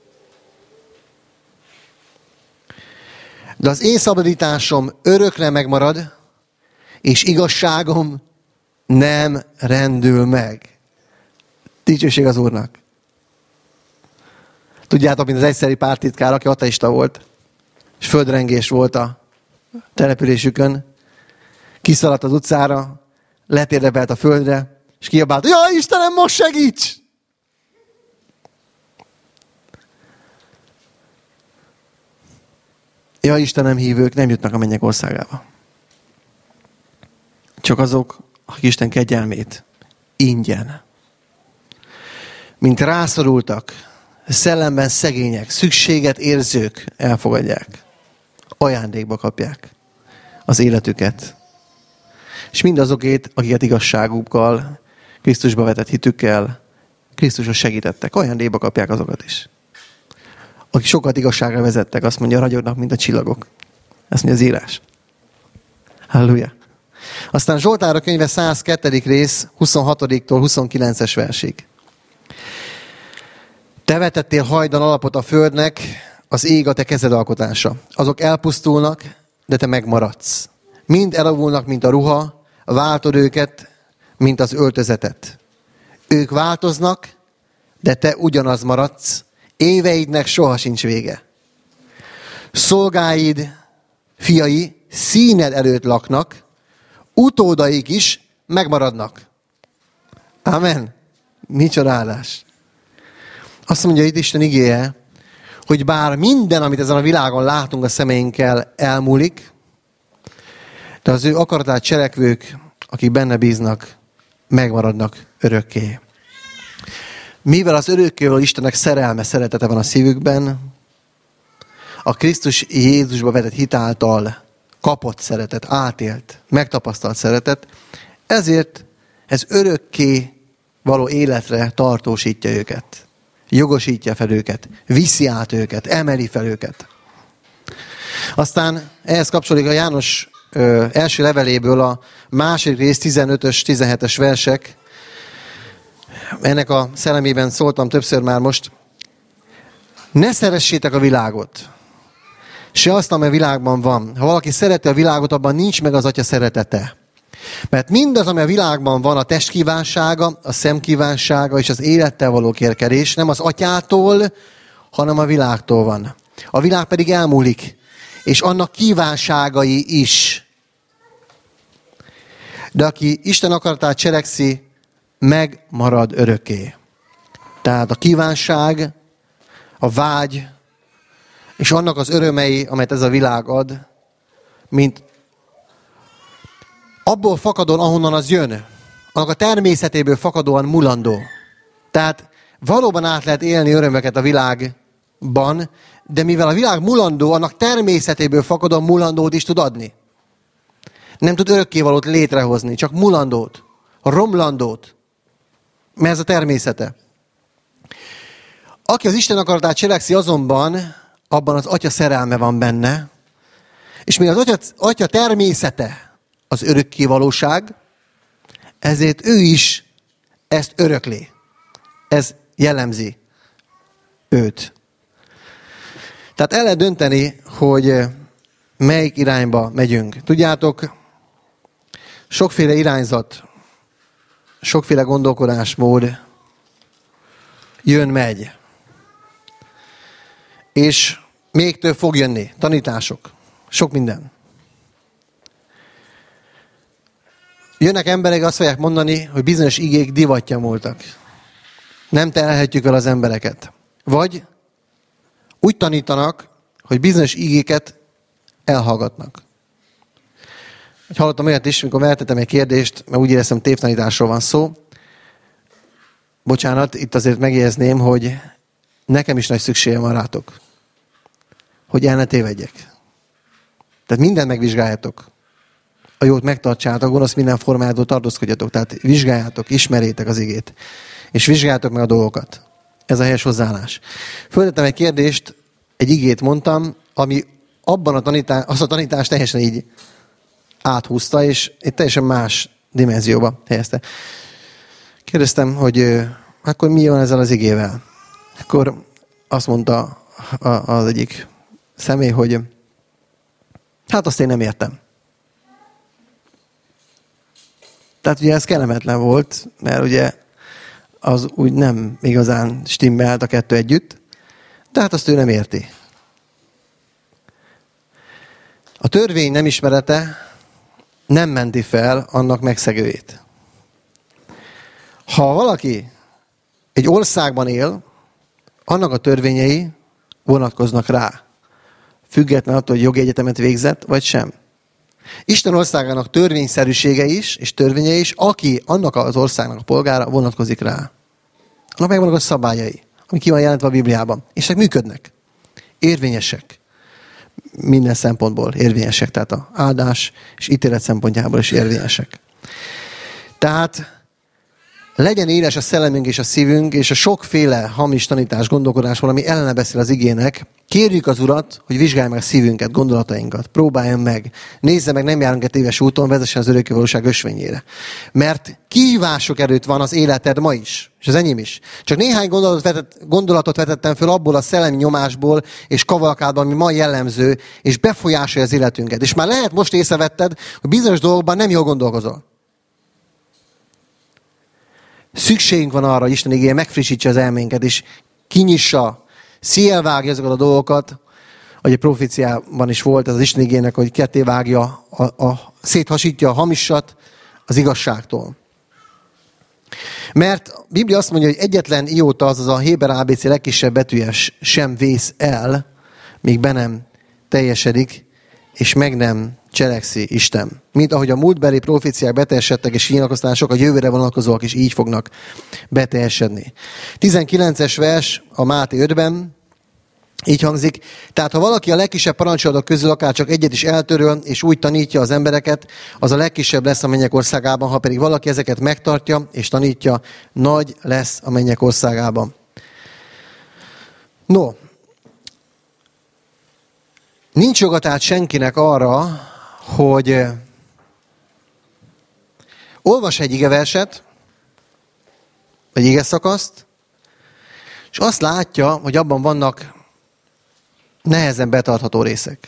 De az én szabadításom örökre megmarad, és igazságom nem rendül meg. Dicsőség az Úrnak. Tudjátok, mint az egyszeri pártitkár, aki ateista volt, és földrengés volt a településükön, kiszaladt az utcára, letérdepelt a földre, és kiabált, jaj, Istenem, most segíts! Jaj, Istenem, hívők nem jutnak a mennyek országába. Csak azok, akik Isten kegyelmét ingyen, mint rászorultak, szellemben szegények, szükséget érzők elfogadják. Ajándékba kapják az életüket. És mindazokét, akiket igazságukkal, Krisztusba vetett hitükkel, Krisztushoz segítettek, ajándékba kapják azokat is. Akik sokat igazságra vezettek, azt mondja, ragyognak, mint a csillagok. Ezt mondja az írás. Halleluja. Aztán Zsoltárok könyve 102. rész, 26-tól 29-es versig. Te vetettél hajdan alapot a földnek, az ég a te kezed alkotása. Azok elpusztulnak, de te megmaradsz. Mind elavulnak, mint a ruha, váltod őket, mint az öltözetet. Ők változnak, de te ugyanaz maradsz, éveidnek soha sincs vége. Szolgáid, fiai, színed előtt laknak, utódaik is megmaradnak. Amen. Micsoda áldás. Azt mondja itt Isten igéje, hogy bár minden, amit ezen a világon látunk a szemeinkkel, elmúlik, de az ő akaratát cselekvők, akik benne bíznak, megmaradnak örökké. Mivel az örökkévaló Istennek szerelme, szeretete van a szívükben, a Krisztus Jézusba vetett hit által kapott szeretet, átélt, megtapasztalt szeretet, ezért ez örökké való életre tartósítja őket. Jogosítja fel őket, viszi át őket, emeli fel őket. Aztán ehhez kapcsolódik a János első leveléből a második rész 15-ös, 17-es versek. Ennek a szellemében szóltam többször már most. Ne szeressétek a világot, se azt, ami a világban van. Ha valaki szereti a világot, abban nincs meg az Atya szeretete. Mert mindaz, ami a világban van, a test kívánsága, a szem kívánsága és az élettel való kérkedés nem az Atyától, hanem a világtól van. A világ pedig elmúlik, és annak kívánságai is. De aki Isten akaratát cselekszi, megmarad örökké. Tehát a kívánság, a vágy, és annak az örömei, amelyet ez a világ ad, mint abból fakadóan, ahonnan az jön, annak a természetéből fakadóan mulandó. Tehát valóban át lehet élni örömöket a világban, de mivel a világ mulandó, annak természetéből fakadóan mulandót is tud adni. Nem tud örökkévalót létrehozni, csak mulandót, romlandót, mert ez a természete. Aki az Isten akaratát cselekszi, azonban abban az Atya szerelme van benne, és mivel az Atya természete az örökkévalóság, ezért ő is ezt örökli. Ez jellemzi őt. Tehát el lehet dönteni, hogy melyik irányba megyünk. Tudjátok, sokféle irányzat, sokféle gondolkodásmód jön-megy. És még több fog jönni. Tanítások. Sok minden. Jönnek emberek, azt fogják mondani, hogy bizonyos igék divatja múltak. Nem terhelhetjük el az embereket. Vagy úgy tanítanak, hogy bizonyos igéket elhallgatnak. Hallottam olyat is, amikor feltettem egy kérdést, mert úgy éreztem, tévtanításról van szó. Bocsánat, itt azért megjegyezném, hogy nekem is nagy szükségem van rátok. Hogy el ne tévedjek. Tehát mindent megvizsgáljátok. A jót megtartsátok, a gonosz minden formájától tartózkodjatok. Tehát vizsgáljátok, ismerjétek az igét. És vizsgáljátok meg a dolgokat. Ez a helyes hozzáállás. Föltettem egy kérdést, egy igét mondtam, ami abban azt a tanítást teljesen így áthúzta, és egy teljesen más dimenzióba helyezte. Kérdeztem, hogy akkor mi van ezzel az igével? Akkor azt mondta az egyik személy, hogy hát azt én nem értem. Tehát ugye ez kellemetlen volt, mert ugye az úgy nem igazán stimmelt a kettő együtt, de hát azt ő nem érti. A törvény nem ismerete nem menti fel annak megszegőjét. Ha valaki egy országban él, annak a törvényei vonatkoznak rá. Független attól, hogy jogi egyetemet végzett, vagy sem. Isten országának törvényszerűsége is, és törvénye is, aki annak az országnak a polgára, vonatkozik rá. Annak megvannak a szabályai, ami ki van jelentve a Bibliában. És ezek működnek. Érvényesek. Minden szempontból érvényesek. Tehát az áldás és ítélet szempontjából is érvényesek. Tehát legyen éles a szellemünk és a szívünk, és a sokféle hamis tanítás, gondolkodásból, ami ellene beszél az igének. Kérjük az Urat, hogy vizsgálja meg a szívünket, gondolatainkat. Próbáljon meg. Nézze meg, nem járunk egy téves úton, vezessen az örökké valóság ösvényére. Mert kihívások előtt van az életed ma is, és az enyém is. Csak néhány gondolatot vetettem föl abból a szellemi nyomásból és kavalkádban, ami ma jellemző, és befolyásolja az életünket. És már lehet most észrevetted, hogy bizonyos dolgokban nem jól gondolkozol. Szükségünk van arra, hogy Isten igéje megfrissítse az elménket, és kinyissa, szélvágja azokat a dolgokat, hogy a proféciában is volt ez az Isten igének, hogy kettévágja, széthasítja a hamisat az igazságtól. Mert a Biblia azt mondja, hogy egyetlen ióta, azaz a Héber ABC legkisebb betűje sem vész el, míg be nem teljesedik, és meg nem cselekszi Isten. Mint ahogy a múltbeli proféciák beteljesedtek, és nyilatkoztatások a jövőre vonatkozóak is így fognak beteljesedni. 19-es vers a Máté 5-ben így hangzik. Tehát ha valaki a legkisebb parancsolatok közül akár csak egyet is eltöröl, és úgy tanítja az embereket, az a legkisebb lesz a mennyek országában, ha pedig valaki ezeket megtartja és tanítja, nagy lesz a mennyek országában. No, nincs joga tehát senkinek arra, hogy olvas egy igeverset, vagy igeszakaszt, és azt látja, hogy abban vannak nehezen betartható részek.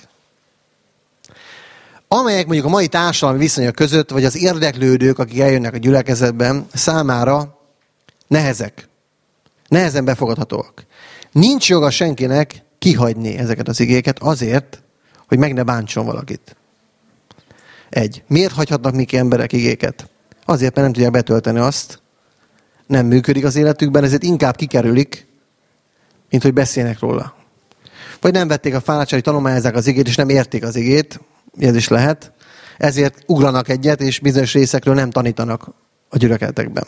Amelyek mondjuk a mai társadalmi viszonyok között, vagy az érdeklődők, akik eljönnek a gyülekezetben, számára nehezek. Nehezen befogadhatóak. Nincs joga senkinek kihagyni ezeket az igéket azért, hogy meg ne bántson valakit. Miért hagyhatnak mi ki emberek igéket? Azért, mert nem tudják betölteni azt, nem működik az életükben, ezért inkább kikerülik, mint hogy beszélnek róla. Vagy nem vették a fáradtságot, hogy tanulmányozzák az igét, és nem érték az igét, ez is lehet, ezért ugranak egyet, és bizonyos részekről nem tanítanak a gyülekezetekben.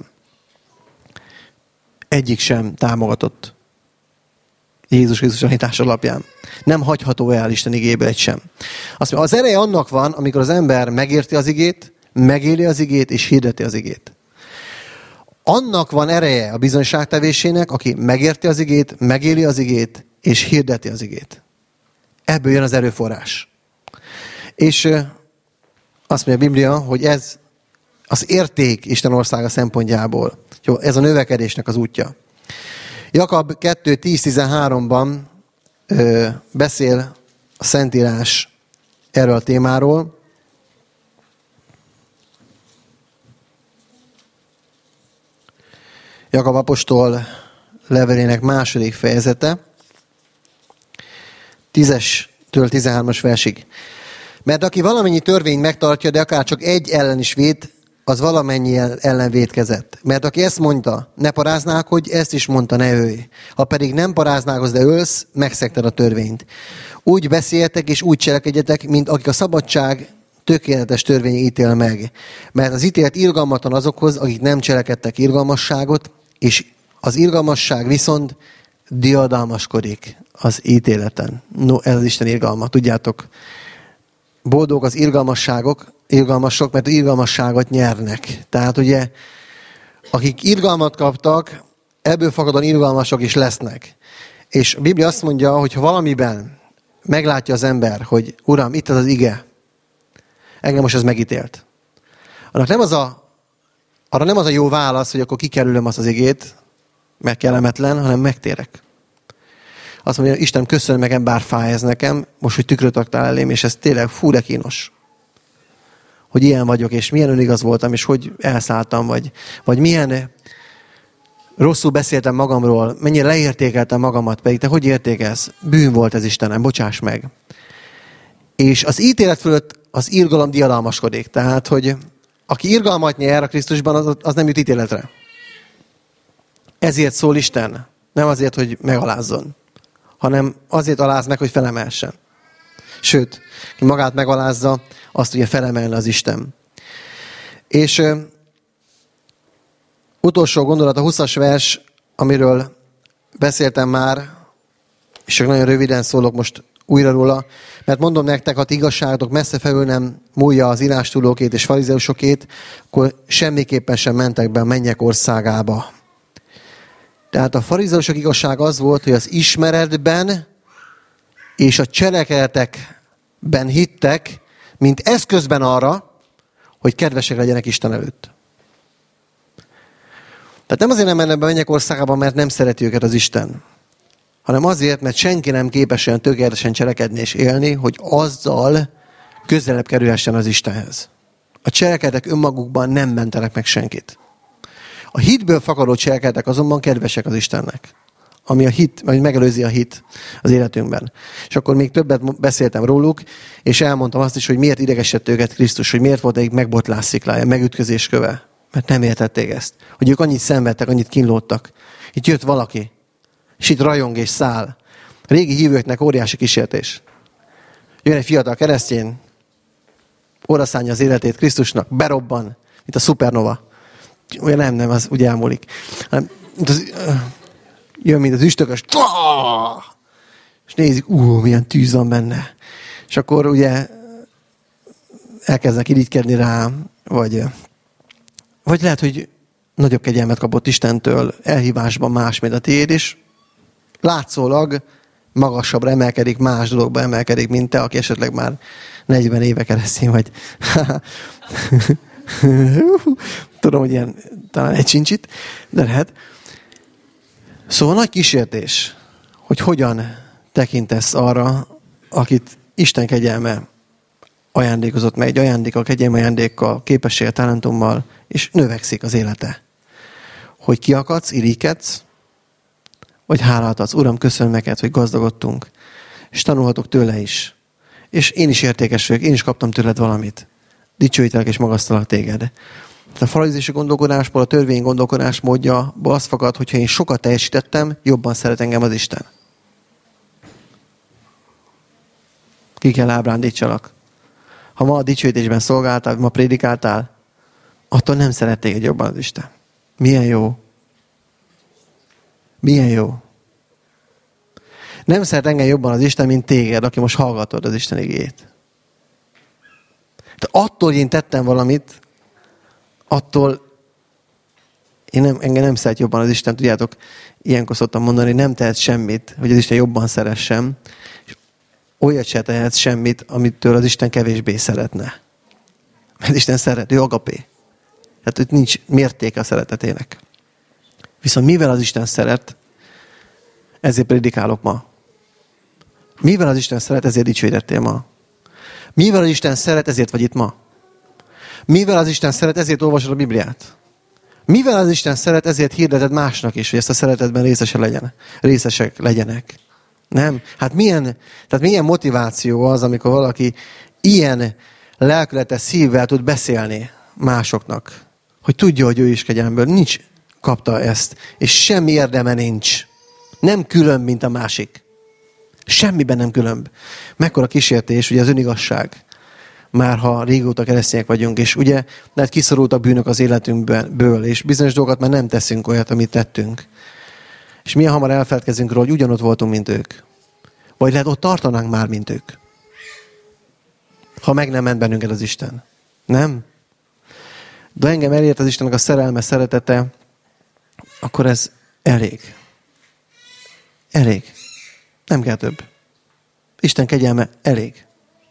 Egyik sem támogatott Jézus Krisztus tanítás alapján. Nem hagyható el Isten igéből egy sem. Azt mondja, az ereje annak van, amikor az ember megérti az igét, megéli az igét, és hirdeti az igét. Annak van ereje a bizonyságtevésének, aki megérti az igét, megéli az igét, és hirdeti az igét. Ebből jön az erőforrás. És azt mondja a Biblia, hogy ez az érték Isten országa szempontjából. Jó, ez a növekedésnek az útja. Jakab 2.10.13-ban beszél a Szentírás erről a témáról. Jakab apostol levelének második fejezete, 10-től 13-as versig. Mert aki valamennyi törvényt megtartja, de akár csak egy ellen is véd, az valamennyi ellen vétkezett. Mert aki ezt mondta, ne paráználkodj, ezt is mondta, ne ölj. Ha pedig nem paráználkozz, de ölsz, megszegted a törvényt. Úgy beszéljetek és úgy cselekedjetek, mint akik a szabadság tökéletes törvény ítél meg. Mert az ítélet irgalmatlan azokhoz, akik nem cselekedtek irgalmasságot, és az irgalmasság viszont diadalmaskodik az ítéleten. No, ez az Isten irgalma. Tudjátok, boldog az irgalmasok, mert irgalmasságot nyernek. Tehát ugye, akik irgalmat kaptak, ebből fakadóan irgalmasok is lesznek. És a Biblia azt mondja, hogy ha valamiben meglátja az ember, hogy Uram, itt az ige, engem most ez megítélt. Arra nem az a jó válasz, hogy akkor kikerülöm azt az igét, mert kellemetlen, hanem megtérek. Azt mondja, Isten, köszönöm meg, bár fáj ez nekem, most, hogy tükröt raktál elém, és ez tényleg fú, de kínos. Hogy ilyen vagyok, és milyen önigaz voltam, és hogy elszálltam, vagy milyen rosszul beszéltem magamról, mennyire leértékeltem magamat, pedig te hogy értékelsz? Bűn volt ez, Istenem, bocsáss meg. És az ítélet fölött az irgalom diadalmaskodik. Tehát, hogy aki irgalmat nyer a Krisztusban, az nem jut ítéletre. Ezért szól Isten. Nem azért, hogy megalázzon, hanem azért aláz meg, hogy felemelsen. Sőt, ki magát megalázza, azt ugye felemelne az Isten. És utolsó gondolat, a 20-as vers, amiről beszéltem már, és csak nagyon röviden szólok most újra róla, mert mondom nektek, ha igazságotok messze felül nem múlja az írástudókét és farizeusokét, akkor semmiképpen sem mentek be a mennyek országába. Tehát a farizeusok igazság az volt, hogy az ismeretben és a cselekedetekben hittek, mint eszközben arra, hogy kedvesek legyenek Isten előtt. Tehát nem azért nem mennek be a mennyek országába, mert nem szereti őket az Isten, hanem azért, mert senki nem képes olyan tökéletesen cselekedni és élni, hogy azzal közelebb kerülhessen az Istenhez. A cselekedetek önmagukban nem mentenek meg senkit. A hitből fakadó cselekedetek azonban kedvesek az Istennek. Ami a hit, vagy megelőzi a hit az életünkben. És akkor még többet beszéltem róluk, és elmondtam azt is, hogy miért idegesített őket Krisztus, hogy miért volt nekik megbotlássziklája, megütközés köve. Mert nem értették ezt. Hogy ők annyit szenvedtek, annyit kínlódtak. Itt jött valaki, és itt rajong és száll. A régi hívőknek óriási kísértés. Jön egy fiatal keresztény, odaszánja az életét Krisztusnak, berobban, mint a szupernova. Ugye nem, az úgy elmúlik. Jön, mint az üstökös, és nézik, milyen tűz van benne. És akkor ugye elkezdenek irigykedni rá, vagy lehet, hogy nagyobb kegyelmet kapott Istentől, elhívásban más, mint a tiéd, és látszólag magasabbra emelkedik, más dologba emelkedik, mint te, aki esetleg már 40 éve keresztény vagy. Tudom, hogy ilyen talán egy sincsit, de lehet. Szóval nagy kísértés, hogy hogyan tekintesz arra, akit Isten kegyelme ajándékozott meg, egy ajándékkal, kegyelmi ajándékkal, képességgel, talentummal, és növekszik az élete. Hogy kiakadsz, irigykedsz, vagy hálát adsz. Uram, köszönöm neked, hogy gazdagodtunk, és tanulhatok tőle is. És én is értékes vagyok, én is kaptam tőled valamit. Dicsőítelek és magasztalak téged. A farizeusi gondolkodásból, a törvény gondolkodásmódjából az fakad, hogyha én sokat teljesítettem, jobban szeret engem az Isten. Ki kell ábrándítsalak. Ha ma a dicsőítésben szolgáltál, ma prédikáltál, attól nem szeret téged jobban az Isten. Milyen jó. Milyen jó. Nem szeret engem jobban az Isten, mint téged, aki most hallgatod az Isten igéjét. De attól, hogy én tettem valamit, attól engem nem szeret jobban az Isten. Tudjátok, ilyenkor szoktam mondani, hogy nem tehet semmit, hogy az Isten jobban szeressen, és olyat se tehet semmit, amitől az Isten kevésbé szeretne. Mert Isten szeret, ő agapé. Tehát itt nincs mértéke a szeretetének. Viszont mivel az Isten szeret, ezért prédikálok ma. Mivel az Isten szeret, ezért dicsőítettél ma. Mivel az Isten szeret, ezért vagy itt ma. Mivel az Isten szeret, ezért olvasod a Bibliát. Mivel az Isten szeret, ezért hirdeted másnak is, hogy ezt a szeretetben részesek legyenek. Nem? Hát milyen motiváció az, amikor valaki ilyen lelkületes szívvel tud beszélni másoknak, hogy tudja, hogy ő is kegyelemből kapta ezt, és semmi érdeme nincs. Nem különb, mint a másik. Semmiben nem különb. Mekkora kísértés, ugye az önigazság. Már ha régóta keresztények vagyunk, és ugye lehet kiszorultak bűnök az életünkből, és bizonyos dolgokat már nem teszünk olyat, amit tettünk. És milyen hamar elfeledkezünk róla, hogy ugyanott voltunk, mint ők. Vagy lehet ott tartanánk már, mint ők. ha meg nem ment bennünket az Isten. Nem? De engem elért az Istennek a szerelme, szeretete, akkor ez elég. Elég. Nem kell több. Isten kegyelme elég.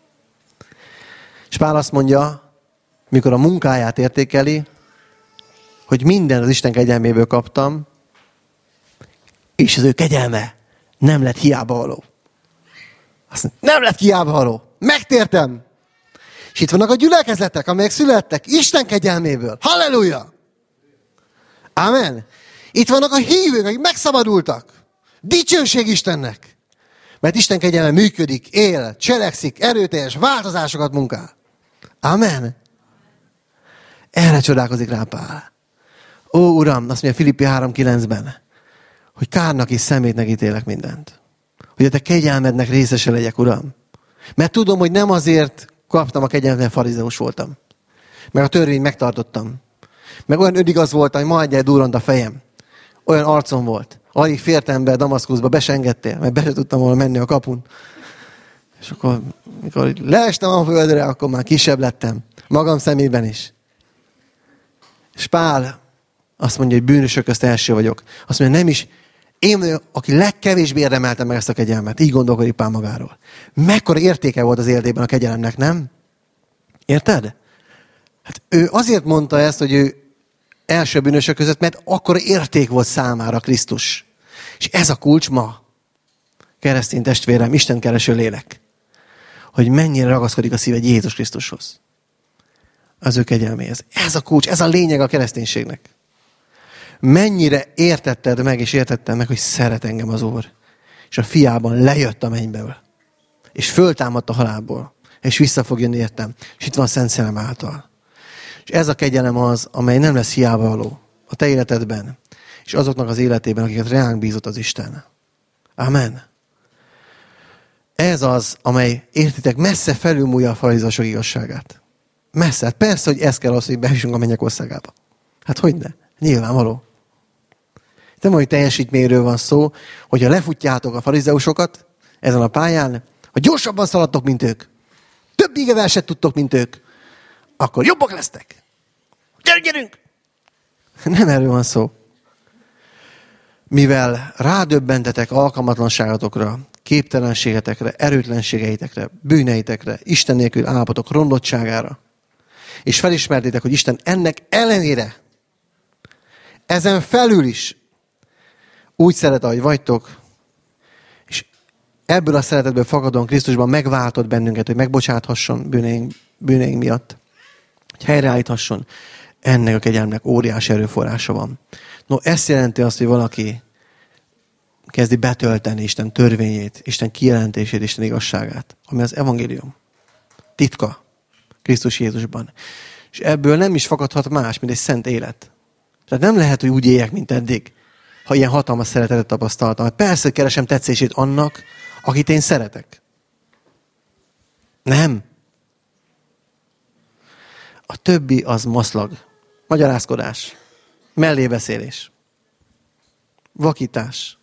És Pál azt mondja, mikor a munkáját értékeli, hogy minden az Isten kegyelméből kaptam, és az ő kegyelme nem lett hiába való. Azt mondja, nem lett hiába való. Megtértem. És itt vannak a gyülekezetek, amelyek születtek Isten kegyelméből. Halleluja! Amen. Itt vannak a hívők, akik megszabadultak. Dicsőség Istennek. Mert Isten kegyelme működik, él, cselekszik, erőteljes, változásokat munkál. Amen. Erre csodálkozik rá Pál. Ó, Uram, azt mondja Filippi 3:9-ben, hogy kárnak és szemétnek ítélek mindent. Hogy a te kegyelmednek részese legyek, Uram. Mert tudom, hogy nem azért kaptam a kegyelmet, mert farizeus voltam. Meg a törvényt megtartottam. Meg olyan önigaz voltam, hogy ma egyel durrant a fejem. Olyan arcom volt. Alig fértem be Damaszkuszba, be se engedtél, mert be se tudtam volna menni a kapun. És akkor, mikor leestem a földre, akkor már kisebb lettem. Magam szemében is. És Pál azt mondja, hogy bűnösök közt első vagyok. Azt mondja, nem is én vagyok, aki legkevésbé érdemeltem meg ezt a kegyelmet. Így gondolkodik Pál magáról. Mekkora értéke volt az életében a kegyelemnek, nem? Érted? Hát ő azért mondta ezt, hogy ő első bűnösök között, mert akkora érték volt számára Krisztus. És ez a kulcs ma, keresztény testvérem, Isten kereső lélek, hogy mennyire ragaszkodik a szíved Jézus Krisztushoz. Az ő kegyelméhez. Ez a kulcs, ez a lényeg a kereszténységnek. Mennyire értetted meg, és értettem meg, hogy szeret engem az Úr. És a fiában lejött a mennyből. És föltámadt a halálból. És vissza fog jönni értem. És itt van a Szent Szellem által. És ez a kegyelem az, amely nem lesz hiába való a te életedben, és azoknak az életében, akiket ránk bízott az Isten. Amen. Ez az, amely, értitek, messze felülmúlja a farizeusok igazságát. Messze. Hát persze, hogy ez kell az, hogy bejussunk a mennyek országába. Hát hogyne? Nyilvánvaló. Nem olyan teljesítményről van szó, hogyha lefutjátok a farizeusokat ezen a pályán, hogy gyorsabban szaladtok, mint ők, több igeverset tudtok, mint ők, akkor jobbak lesztek. Gyerünk! Nem erről van szó. Mivel rádöbbentetek alkalmatlanságotokra, képtelenségetekre, erőtlenségeitekre, bűneitekre, Isten nélkül állapotok rondottságára, és felismertétek, hogy Isten ennek ellenére, ezen felül is úgy szeret, ahogy vagytok, és ebből a szeretetből fakadóan Krisztusban megváltott bennünket, hogy megbocsáthasson bűneink miatt, hogy helyreállíthasson, ennek a kegyelmnek óriási erőforrása van. No, ez jelenti azt, hogy valaki kezdi betölteni Isten törvényét, Isten kijelentését, Isten igazságát, ami az evangélium. Titka Krisztus Jézusban. És ebből nem is fakadhat más, mint egy szent élet. Tehát nem lehet, hogy úgy éljek, mint eddig, ha ilyen hatalmas szeretetet tapasztaltam. Persze, keresem tetszését annak, akit én szeretek. Nem. A többi az maszlag. Magyarázkodás. Mellébeszélés. Vakítás.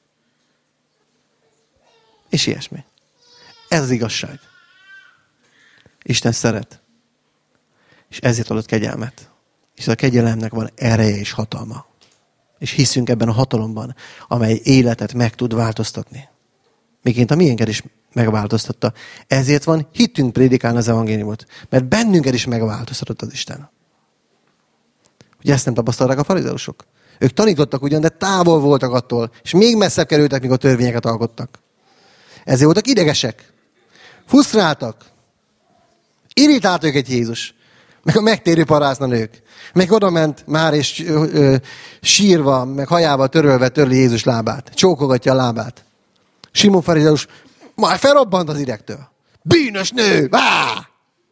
És ilyesmi. Ez az igazság. Isten szeret. És ezért adott kegyelmet. És a kegyelemnek van ereje és hatalma. És hiszünk ebben a hatalomban, amely életet meg tud változtatni. Miként a miénket is megváltoztatta. Ezért van hitünk prédikálni az evangéliumot. Mert bennünket is megváltoztatott az Isten. Ugye ezt nem tapasztalták a farizeusok? Ők tanítottak ugyan, de távol voltak attól, és még messzebb kerültek, míg a törvényeket alkottak. Ezért voltak idegesek. Frusztráltak. Irritált őket Jézus. Meg a megtérő parázna nők. Meg oda ment már, és sírva, meg hajával törölve törli Jézus lábát. Csókogatja a lábát. Simon farizeus már felrobbant az idegtől. Bűnös nő! Á!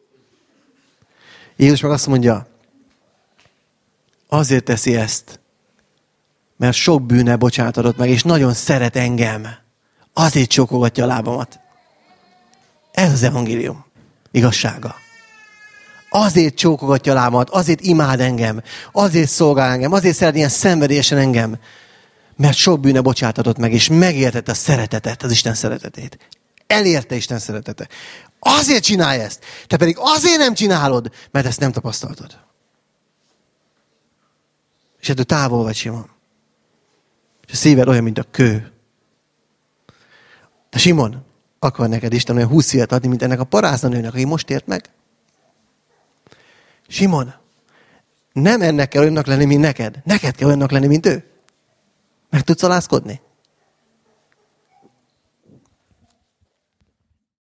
Jézus meg azt mondja, azért teszi ezt, mert sok bűne bocsátatott meg, és nagyon szeret engem. Azért csókogatja a lábamat. Ez az evangélium igazsága. Azért csókogatja a lábamat, azért imád engem, azért szolgál engem, azért szeret ilyen szenvedélyesen engem, mert sok bűne bocsátatott meg, és megértette a szeretetet, az Isten szeretetét. Elérte Isten szeretete. Azért csinálj ezt. Te pedig azért nem csinálod, mert ezt nem tapasztaltad. És ettől távol vagy, Simon. És a szíved olyan, mint a kő. De Simon, akar neked Isten olyan 20 évet adni, mint ennek a parázanőnek, aki most ért meg? Simon, nem ennek kell olyannak lenni, mint neked. Neked kell olyannak lenni, mint ő. Meg tudsz alázkodni?